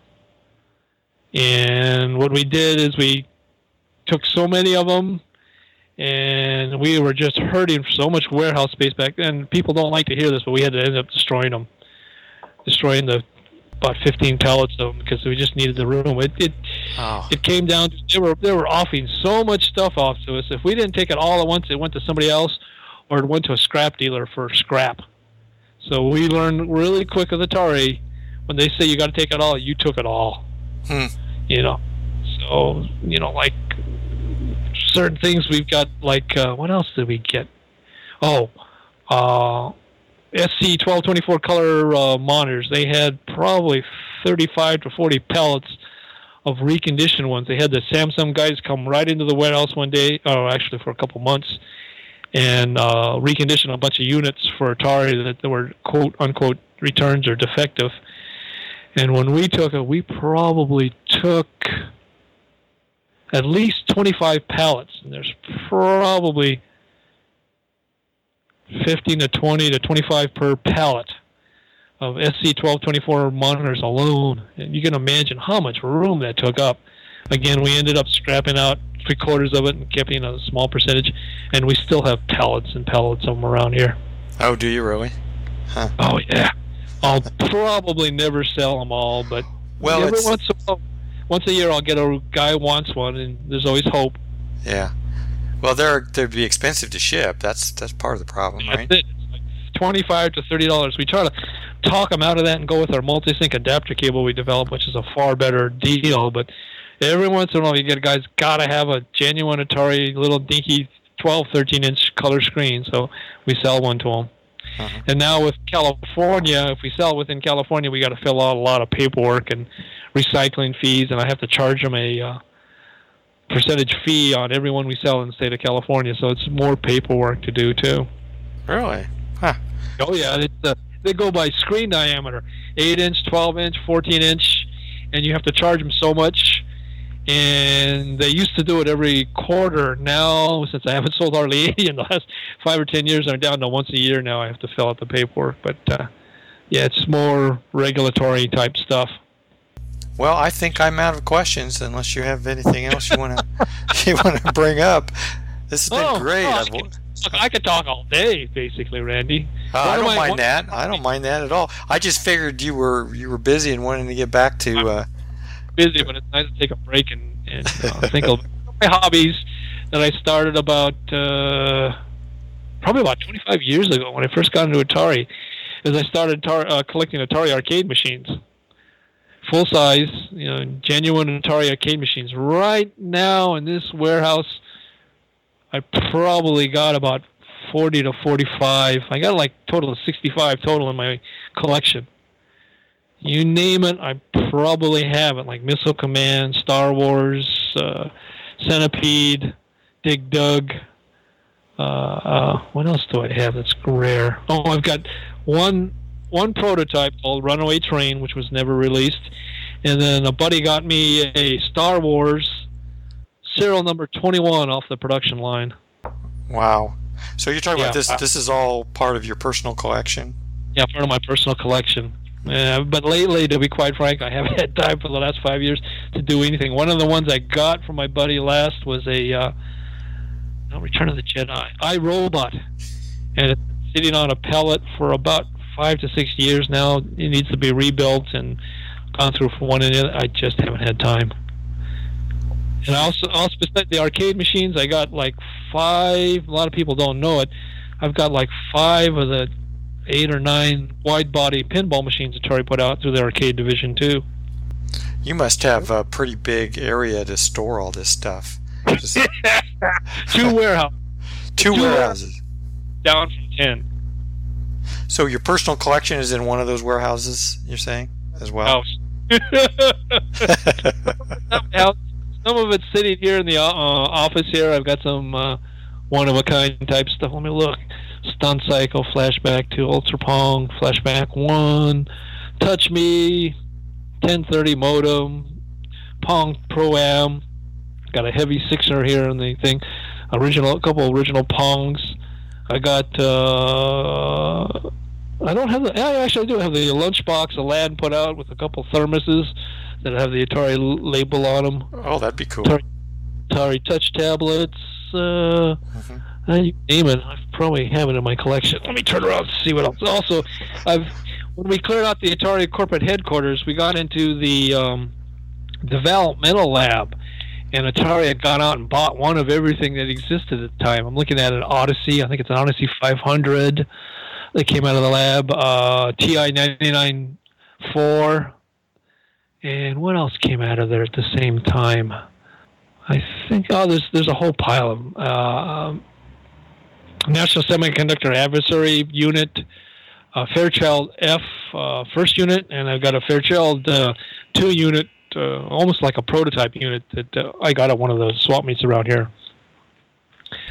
And what we did is we took so many of them, and we were just hurting for so much warehouse space back then. People don't like to hear this, but we had to end up destroying them, destroying the about fifteen pallets of them because we just needed the room. It it, oh. it came down to they were they were offering so much stuff off to us. If we didn't take it all at once, it went to somebody else, or it went to a scrap dealer for scrap. So we learned really quick with Atari, when they say you got to take it all, you took it all. Hmm. You know, so you know, like certain things we've got. Like uh, what else did we get? Oh, uh, S C twelve twenty-four color uh, monitors. They had probably thirty-five to forty pallets of reconditioned ones. They had the Samsung guys come right into the warehouse one day, or actually for a couple months, and uh, reconditioned a bunch of units for Atari that, that were quote unquote returns or defective. And when we took it, we probably took at least twenty-five pallets. And there's probably fifteen to twenty to twenty-five per pallet of S C twelve twenty-four monitors alone. And you can imagine how much room that took up. Again, we ended up scrapping out three quarters of it and keeping a small percentage. And we still have pallets and pallets of them around here. Oh, do you really? Huh. Oh, yeah. I'll probably never sell them all, but well, every it's, once, a while, once a year I'll get a guy who wants one, and there's always hope. Yeah. Well, they're they'd be expensive to ship. That's that's part of the problem, That's right? it. It's like twenty-five to thirty dollars. We try to talk them out of that and go with our multi-sync adapter cable we developed, which is a far better deal. But every once in a while, you get a guy's got to have a genuine Atari little dinky twelve, thirteen inch color screen, so we sell one to them. Uh-huh. And now with California, if we sell within California, we got to fill out a lot of paperwork and recycling fees, and I have to charge them a uh, percentage fee on every one we sell in the state of California. So it's more paperwork to do too. Really? Huh. Oh yeah, it's, uh, they go by screen diameter, eight inch, twelve inch, fourteen inch, and you have to charge them so much. And they used to do it every quarter. Now, since I haven't sold hardly any in the last five or ten years, I'm down to once a year now. I have to fill out the paperwork. But, uh, yeah, it's more regulatory type stuff. Well, I think I'm out of questions unless you have anything else you want to you want to bring up. This has been oh, great. Oh, I, I've, could, I could talk all day, basically, Randy. uh, I don't I, mind what, that. I don't mind that at all. I just figured you were you were busy and wanted to get back to... Uh, busy, but it's nice to take a break and, and uh, think of my hobbies that I started about uh, probably about twenty-five years ago when I first got into Atari. Is I started tar- uh, collecting Atari arcade machines, full size, you know, genuine Atari arcade machines. Right now in this warehouse, I probably got about forty to forty-five. I got like total of sixty-five total in my collection. You name it, I probably have it, like Missile Command, Star Wars, uh, Centipede, Dig Dug. Uh, uh, what else do I have that's rare? Oh, I've got one one prototype called Runaway Train, which was never released. And then a buddy got me a Star Wars serial number twenty-one off the production line. Wow. So you're talking yeah, about this, this is all part of your personal collection? Yeah, part of my personal collection. Uh, but lately, to be quite frank, I haven't had time for the last five years to do anything. One of the ones I got from my buddy last was a uh, no, Return of the Jedi, iRobot. And it's been sitting on a pellet for about five to six years now. It needs to be rebuilt and gone through for one and the other. I just haven't had time. And I also, also besides the arcade machines, I got like five, a lot of people don't know it, I've got like five of the eight or nine wide-body pinball machines Atari put out through the arcade division, too. You must have a pretty big area to store all this stuff. Just Two warehouses. Two, Two warehouses. Down from ten. So your personal collection is in one of those warehouses, you're saying, as well? House. Some of it's sitting here in the uh, office here. I've got some uh, one-of-a-kind type stuff. Let me look. Stunt Cycle, Flashback two, Ultra Pong, Flashback one, Touch Me, ten thirty modem, Pong Pro-Am. Got a heavy sixer here in the thing. Original, a couple original Pongs. I got, uh, I don't have the, I actually do have the lunchbox Aladdin put out with a couple thermoses that have the Atari label on them. Oh, that'd be cool. Atari, Atari Touch tablets, uh, mm-hmm. Uh, you name it. I probably have it in my collection. Let me turn around to see what else. Also, I've when we cleared out the Atari corporate headquarters, we got into the um, developmental lab, and Atari had gone out and bought one of everything that existed at the time. I'm looking at an Odyssey. I think it's an Odyssey five hundred that came out of the lab. Uh, T I ninety-nine four, and what else came out of there at the same time? I think oh, there's there's a whole pile of them. Uh, National Semiconductor Adversary Unit, uh, Fairchild F uh, first unit, and I've got a Fairchild uh, two unit, uh, almost like a prototype unit that uh, I got at one of the swap meets around here.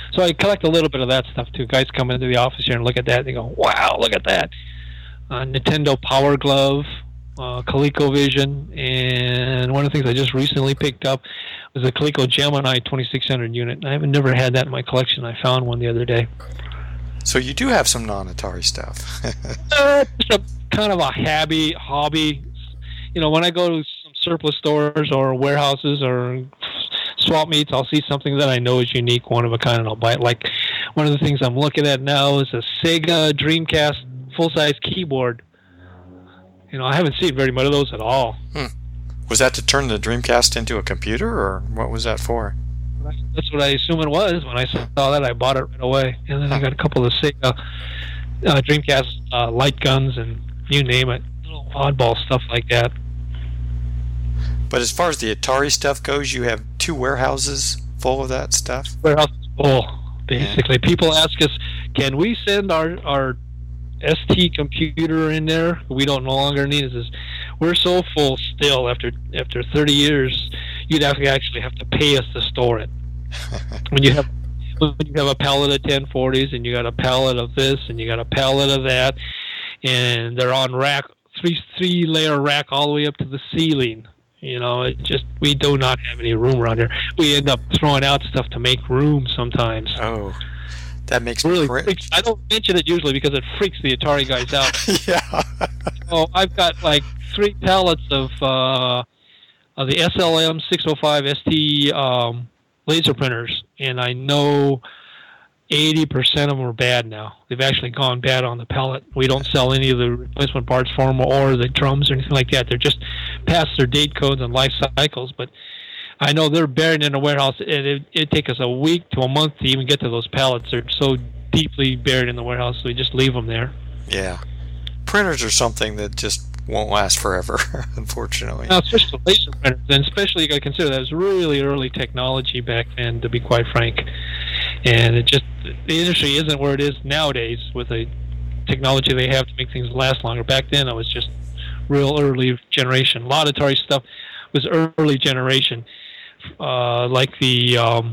So I collect a little bit of that stuff too. Guys come into the office here and look at that. And they go, "Wow, look at that!" Uh, Nintendo Power Glove, uh, ColecoVision, and one of the things I just recently picked up was a Coleco Gemini twenty-six hundred unit. I haven't never had that in my collection. I found one the other day. So you do have some non-Atari stuff. uh, just a kind of a hobby. Hobby. You know, when I go to some surplus stores or warehouses or swap meets, I'll see something that I know is unique, one of a kind, and I'll buy it. Like one of the things I'm looking at now is a Sega Dreamcast full-size keyboard. You know, I haven't seen very much of those at all. Hmm. Was that to turn the Dreamcast into a computer, or what was that for? That's what I assume it was. When I saw that, I bought it right away. And then I got a couple of Sega uh, Dreamcast uh, light guns and you name it, little oddball stuff like that. But as far as the Atari stuff goes, you have two warehouses full of that stuff? Warehouse full, basically. Yeah. People ask us, can we send our, our S T computer in there? We don't no longer need it. Says, we're so full still after after thirty years, you'd have to actually have to pay us to store it. when you have when you have a pallet of ten forties and you got a pallet of this and you got a pallet of that, and they're on rack three three layer rack all the way up to the ceiling. You know, it just we do not have any room around here. We end up throwing out stuff to make room sometimes. Oh. That makes really me freaks, I don't mention it usually because it freaks the Atari guys out. Yeah. Oh, I've got like three pallets of uh, of the S L M six oh five S T um, laser printers, and I know eighty percent of them are bad now. They've actually gone bad on the pallet. We don't sell any of the replacement parts for them or the drums or anything like that. They're just past their date codes and life cycles, but I know they're buried in a warehouse. It it it'd take us a week to a month to even get to those pallets. They're so deeply buried in the warehouse, so we just leave them there. Yeah. Printers are something that just won't last forever, unfortunately. Now, especially the laser printers, and especially you got to consider that was really early technology back then, to be quite frank. And it just, the industry isn't where it is nowadays with the technology they have to make things last longer. Back then, it was just real early generation. A lot of Atari stuff was early generation. Uh, like the um,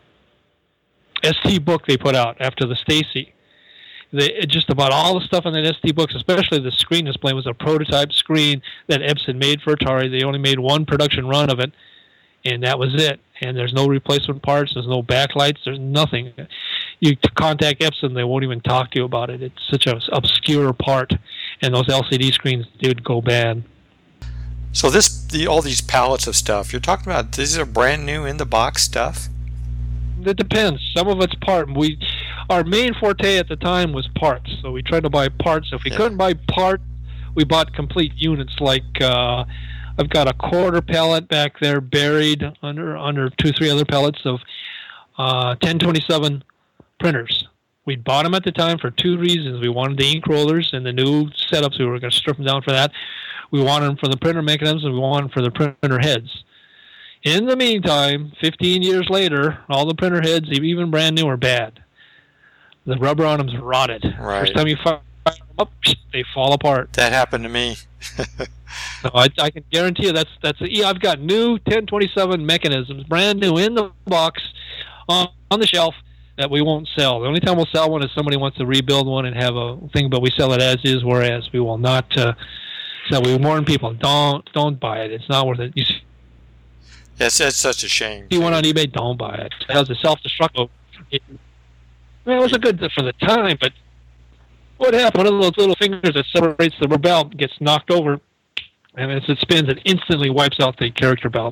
S T book they put out after the Stacy. They, just about all the stuff in that S T books, especially the screen display, was a prototype screen that Epson made for Atari. They only made one production run of it, and that was it. And there's no replacement parts, there's no backlights, there's nothing. You contact Epson, they won't even talk to you about it. It's such an obscure part, and those L C D screens did go bad. So this, the, all these pallets of stuff, you're talking about, these are brand new in the box stuff? It depends. Some of it's part. We, our main forte at the time was parts, so we tried to buy parts. If we yeah. couldn't buy parts, we bought complete units. Like uh, I've got a quarter pallet back there buried under under two, three other pallets of uh, ten twenty-seven printers. We bought them at the time for two reasons. We wanted the ink rollers and the new setups. We were going to strip them down for that. We wanted them for the printer mechanisms, and we wanted them for the printer heads. In the meantime, fifteen years later, all the printer heads, even brand new, are bad. The rubber on them's rotted. Right. First time you fire them up, they fall apart. That happened to me. So I, I can guarantee you that's that's. Yeah, I've got new ten twenty-seven mechanisms, brand new in the box, on, on the shelf, that we won't sell. The only time we'll sell one is somebody wants to rebuild one and have a thing, but we sell it as is, whereas we will not. Uh, so we warn people, don't don't buy it. It's not worth it. You see, Yes, that's such a shame. If you went on eBay, don't buy it. It has a self-destruct. It, well, it was a good for the time, but what happened? One of those little fingers that separates the rubber belt gets knocked over, and as it spins, it instantly wipes out the character belt.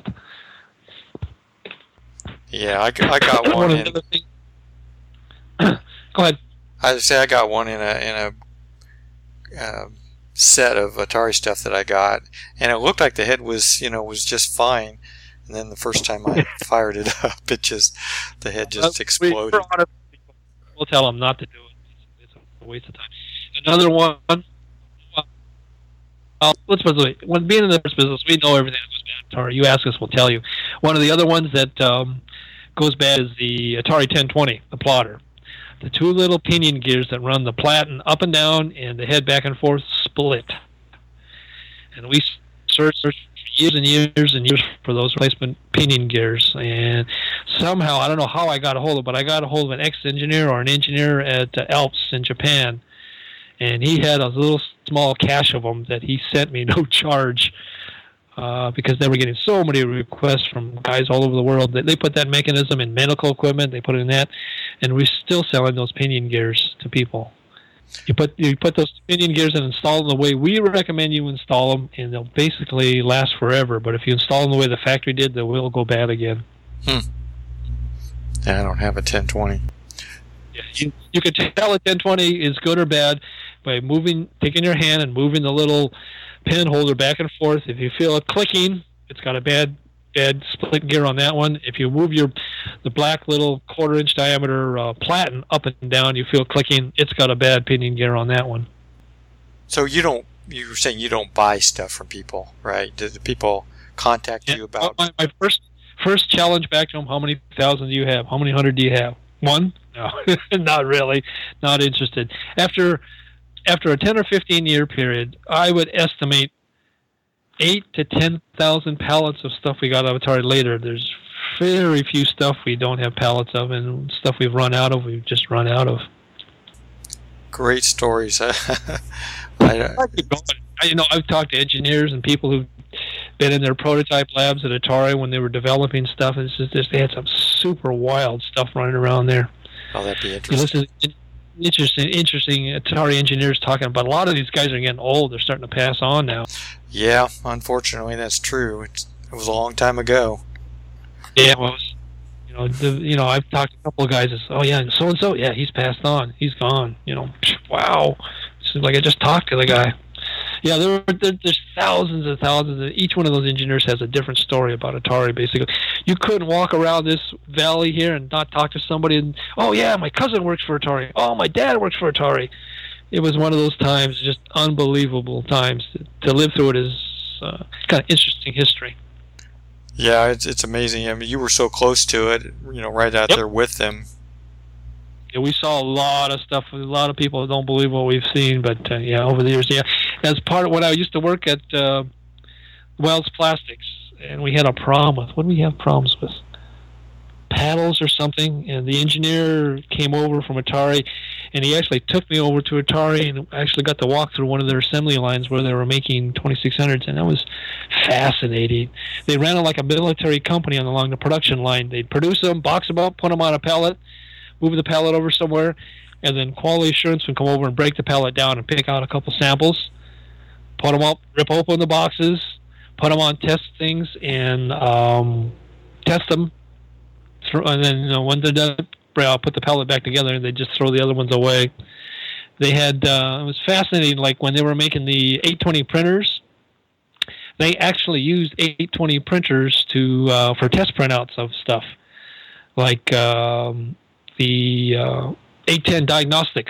Yeah, I, I got one. in, Go ahead. I say I got one in a in a uh, set of Atari stuff that I got, and it looked like the head was you know was just fine. And then the first time I fired it up, it just, the head just exploded. We'll tell them not to do it. It's a waste of time. Another one, uh, let's put it this way. When being in the business, we know everything that goes bad. Atari, you ask us, we'll tell you. One of the other ones that um, goes bad is the Atari ten twenty, the plotter. The two little pinion gears that run the platen up and down and the head back and forth split. And we searched, searched years and years and years for those replacement pinion gears, and somehow, I don't know how I got a hold of it, but I got a hold of an ex-engineer or an engineer at uh, Alps in Japan, and he had a little small cache of them that he sent me no charge, uh, because they were getting so many requests from guys all over the world. That they put that mechanism in medical equipment, they put it in that, and we're still selling those pinion gears to people. You put you put those pinion gears and install them the way we recommend you install them, and they'll basically last forever. But if you install them the way the factory did, they will go bad again. Hmm. Yeah, I don't have a ten twenty. Yeah, you, you can tell a ten twenty is good or bad by moving, taking your hand and moving the little pin holder back and forth. If you feel it clicking, it's got a bad bad split gear on that one. If you move your the black little quarter inch diameter uh, platen up and down, you feel clicking, it's got a bad pinion gear on that one. So you don't, you were saying you don't buy stuff from people, right? Do the people contact Yeah, you about? my, my first first challenge back to them: how many thousand do you have? How many hundred do you have? One? No, not really. Not interested. After after a ten or fifteen year period, I would estimate eight to ten thousand pallets of stuff we got out of Atari later. There's very few stuff we don't have pallets of, and stuff we've run out of, we've just run out of. Great stories. I, uh, I, you know, I've talked to engineers and people who've been in their prototype labs at Atari when they were developing stuff. It's just, just they had some super wild stuff running around there. Oh, that'd be You interesting. listen to interesting, interesting Atari engineers talking about. A lot of these guys are getting old. They're starting to pass on now. Yeah, unfortunately, that's true. It's, it was a long time ago. Yeah, well, it's- you know, the, you know, I've talked to a couple of guys. That say, oh yeah, so and so, yeah, he's passed on. He's gone. You know, wow. It seems like I just talked to the guy. Yeah, there, there there's thousands and thousands. Of, each one of those engineers has a different story about Atari. Basically, you couldn't walk around this valley here and not talk to somebody. And oh yeah, my cousin works for Atari. Oh, my dad works for Atari. It was one of those times, just unbelievable times. To, to live through it is uh, kind of interesting history. Yeah, it's it's amazing. I mean, you were so close to it, you know, right out Yep. there with them. Yeah, we saw a lot of stuff. A lot of people don't believe what we've seen, but uh, yeah, over the years, yeah. As part of when I used to work at uh, Wells Plastics, and we had a problem with, what did we have problems with? Paddles or something, and the engineer came over from Atari, and he actually took me over to Atari and actually got to walk through one of their assembly lines where they were making twenty-six hundreds, and that was fascinating. They ran it like a military company along the production line. They'd produce them, box them up, put them on a pallet, move the pallet over somewhere, and then quality assurance would come over and break the pallet down and pick out a couple samples, put them up, rip open the boxes, put them on test things, and um, test them. And then, you know, when they're done, I'll put the pallet back together, and they just throw the other ones away. They had uh, it was fascinating. Like when they were making the eight twenty printers, they actually used eight twenty printers to uh, for test printouts of stuff, like um, the uh, eight ten diagnostics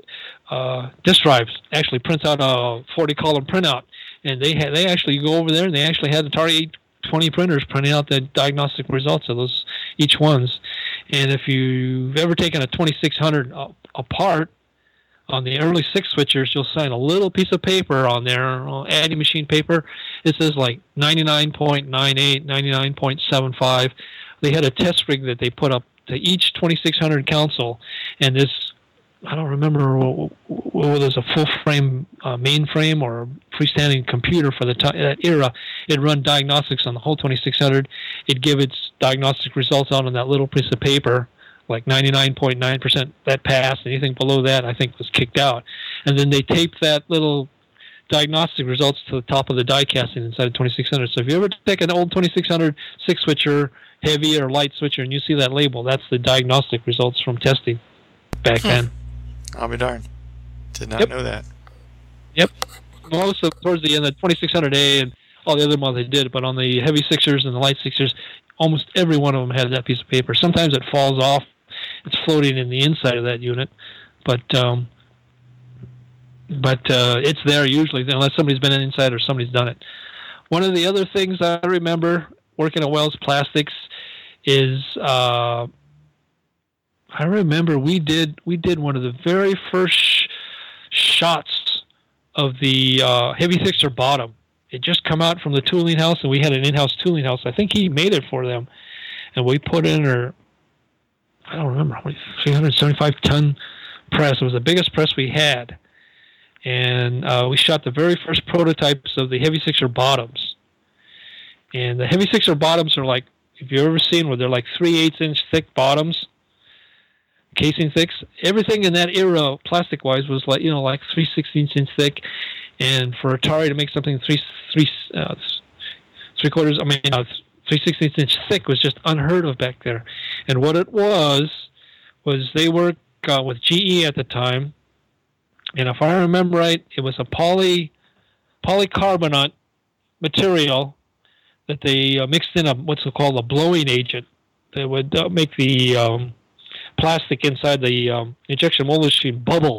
uh, disk drives. Actually prints out a forty column printout, and they had they actually go over there and they actually had Atari eight twenty printers printing out the diagnostic results of those each ones. And if you've ever taken a twenty-six hundred apart, on the early six switchers, you'll sign a little piece of paper on there, Addy machine paper. It says like ninety-nine point nine eight, ninety-nine point seven five. They had a test rig that they put up to each twenty-six hundred console, and this, I don't remember whether it was a full-frame uh, mainframe or a freestanding computer for the t- that era. It'd run diagnostics on the whole twenty-six hundred. It'd give its diagnostic results out on that little piece of paper, like ninety-nine point nine percent that passed. Anything below that, I think, was kicked out. And then they taped that little diagnostic results to the top of the die casting inside of twenty-six hundred. So if you ever take an old twenty-six hundred six-switcher, heavy or light switcher, and you see that label, that's the diagnostic results from testing back Hmm. then. I'll be darned. Did not Yep. know that. Yep. Most of towards the end, the twenty-six hundred A and all the other ones they did, but on the heavy sixers and the light sixers, almost every one of them had that piece of paper. Sometimes it falls off; it's floating in the inside of that unit, but um, but uh, it's there usually, unless somebody's been inside or somebody's done it. One of the other things I remember working at Wells Plastics is uh, I remember we did we did one of the very first sh- shots of the uh, heavy sixer bottom. It just come out from the tooling house, and we had an in-house tooling house. I think he made it for them, and we put in her, I don't remember, three hundred seventy-five ton press. It was the biggest press we had. And uh, we shot the very first prototypes of the Heavy Sixer bottoms. And the Heavy Sixer bottoms are like, if you've ever seen where they're like three eighths inch thick bottoms, casing thick. Everything in that era, plastic-wise, was like, you know, like three sixteenths inch thick. And for Atari to make something three, three, uh, three quarters, I mean, uh, three sixteenths inch thick was just unheard of back there. And what it was, was they worked uh, with G E at the time. And if I remember right, it was a poly polycarbonate material that they uh, mixed in a what's called a blowing agent that would uh, make the um, plastic inside the um, injection molding machine bubble.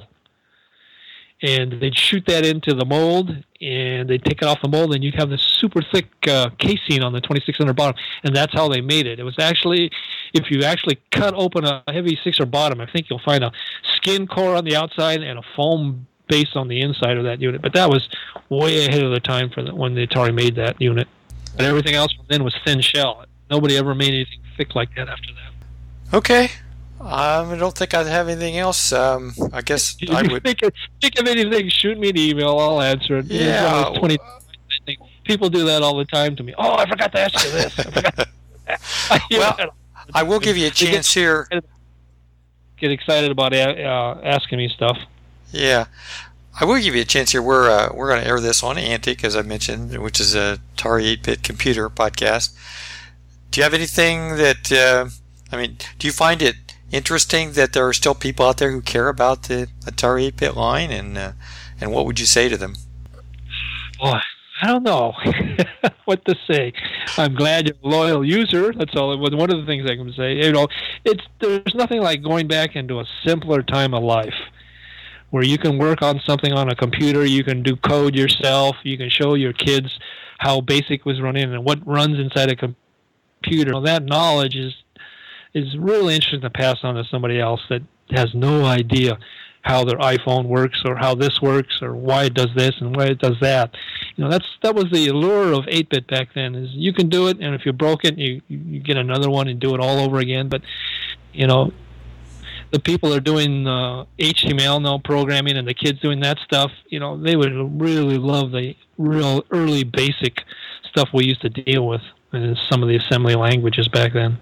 And they'd shoot that into the mold, and they'd take it off the mold, and you'd have this super thick uh, casing on the twenty-six hundred bottom. And that's how they made it. It was actually, if you actually cut open a Heavy Sixer bottom, I think you'll find a skin core on the outside and a foam base on the inside of that unit. But that was way ahead of the time for the, when the Atari made that unit. But everything else from then was thin shell. Nobody ever made anything thick like that after that. Okay. Um, I don't think I have anything else. Um, I guess If I you would. think of, think of anything, shoot me an email. I'll answer it. Yeah. It's twenty, I think people do that all the time to me. Oh, I forgot to ask you this. I forgot to I hear Well, that. I will give you a They get- chance here. Get excited about uh, asking me stuff. Yeah, I will give you a chance here. We're uh, we're going to air this on Antic, as I mentioned, which is a Atari eight-bit computer podcast. Do you have anything that uh, I mean? Do you find it interesting that there are still people out there who care about the Atari eight-bit line, and uh, and what would you say to them? Boy, I don't know what to say. I'm glad you're a loyal user. That's all. It was one of the things I can say. You know, it's there's nothing like going back into a simpler time of life, where you can work on something on a computer, you can do code yourself, you can show your kids how BASIC was running and what runs inside a computer. Well, that knowledge is is really interesting to pass on to somebody else that has no idea how their iPhone works or how this works or why it does this and why it does that. You know, that's that was the allure of eight-bit back then, is you can do it, and if you broke it, you, you get another one and do it all over again. But, you know, the people that are doing uh, H T M L now programming and the kids doing that stuff, you know, they would really love the real early BASIC stuff we used to deal with in some of the assembly languages back then.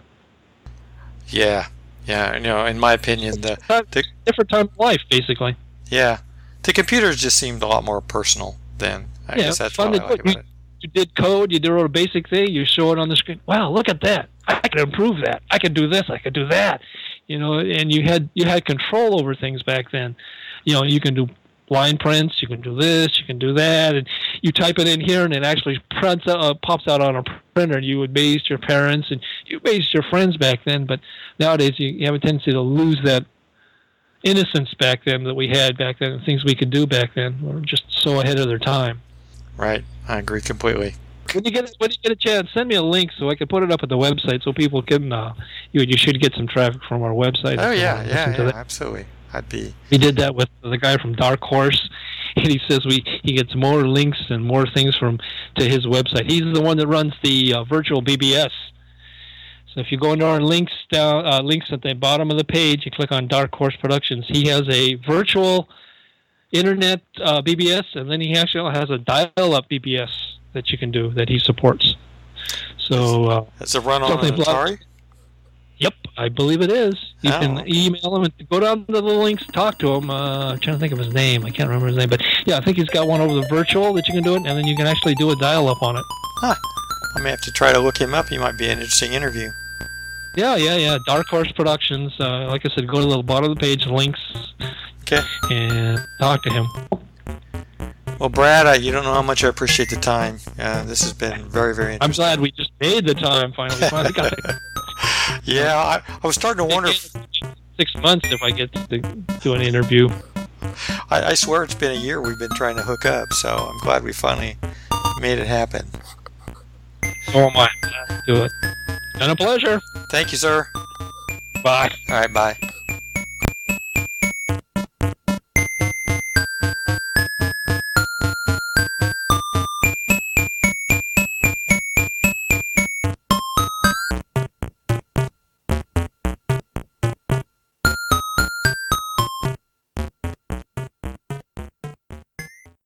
Yeah, yeah. You know, in my opinion, the, the Different time of life, basically. yeah, the computers just seemed a lot more personal then. I Yeah, guess that's fun what to I like do. about it. You did code, you did a basic thing, you show it on the screen. Wow, look at that. I can improve that. I can do this, I can do that. You know, and you had you had control over things back then. You know, you can do line prints, you can do this, you can do that, and you type it in here and it actually prints out, uh, pops out on a printer, and you would amaze your parents and you amazed your friends back then. But nowadays you, you have a tendency to lose that innocence back then that we had back then, and things we could do back then were just so ahead of their time. Right, I agree completely. When you get when you get a chance, send me a link so I can put it up at the website so people can. Uh, you you should get some traffic from our website. Oh if you yeah, wanna yeah, listen to yeah, that. absolutely. I'd be. We did that with the guy from Dark Horse, and he says we he gets more links and more things from to his website. He's the one that runs the uh, virtual B B S. So if you go into our links down uh, links at the bottom of the page, you click on Dark Horse Productions. He has a virtual internet uh, B B S, and then he actually has a dial-up B B S that you can do that he supports. So uh, Does it run on something an Atari? Yep, I believe it is. You Oh. can email him and go down to the links, talk to him. Uh, I'm trying to think of his name. I can't remember his name, but yeah, I think he's got one over the virtual that you can do it, and then you can actually do a dial-up on it. Huh. I may have to try to look him up. He might be an interesting interview. Yeah, yeah, yeah. Dark Horse Productions. Uh, like I said, go to the bottom of the page, links, Okay. and talk to him. Well, Brad, I, you don't know how much I appreciate the time. Uh, this has been very, very I'm interesting. glad we just made the time finally. finally got it. Yeah, I, I was starting to wonder. If, Six months if I get to do an interview. I, I swear it's been a year we've been trying to hook up, so I'm glad we finally made it happen. So am I. Let's do it. Been a pleasure. Thank you, sir. Bye. All right, bye.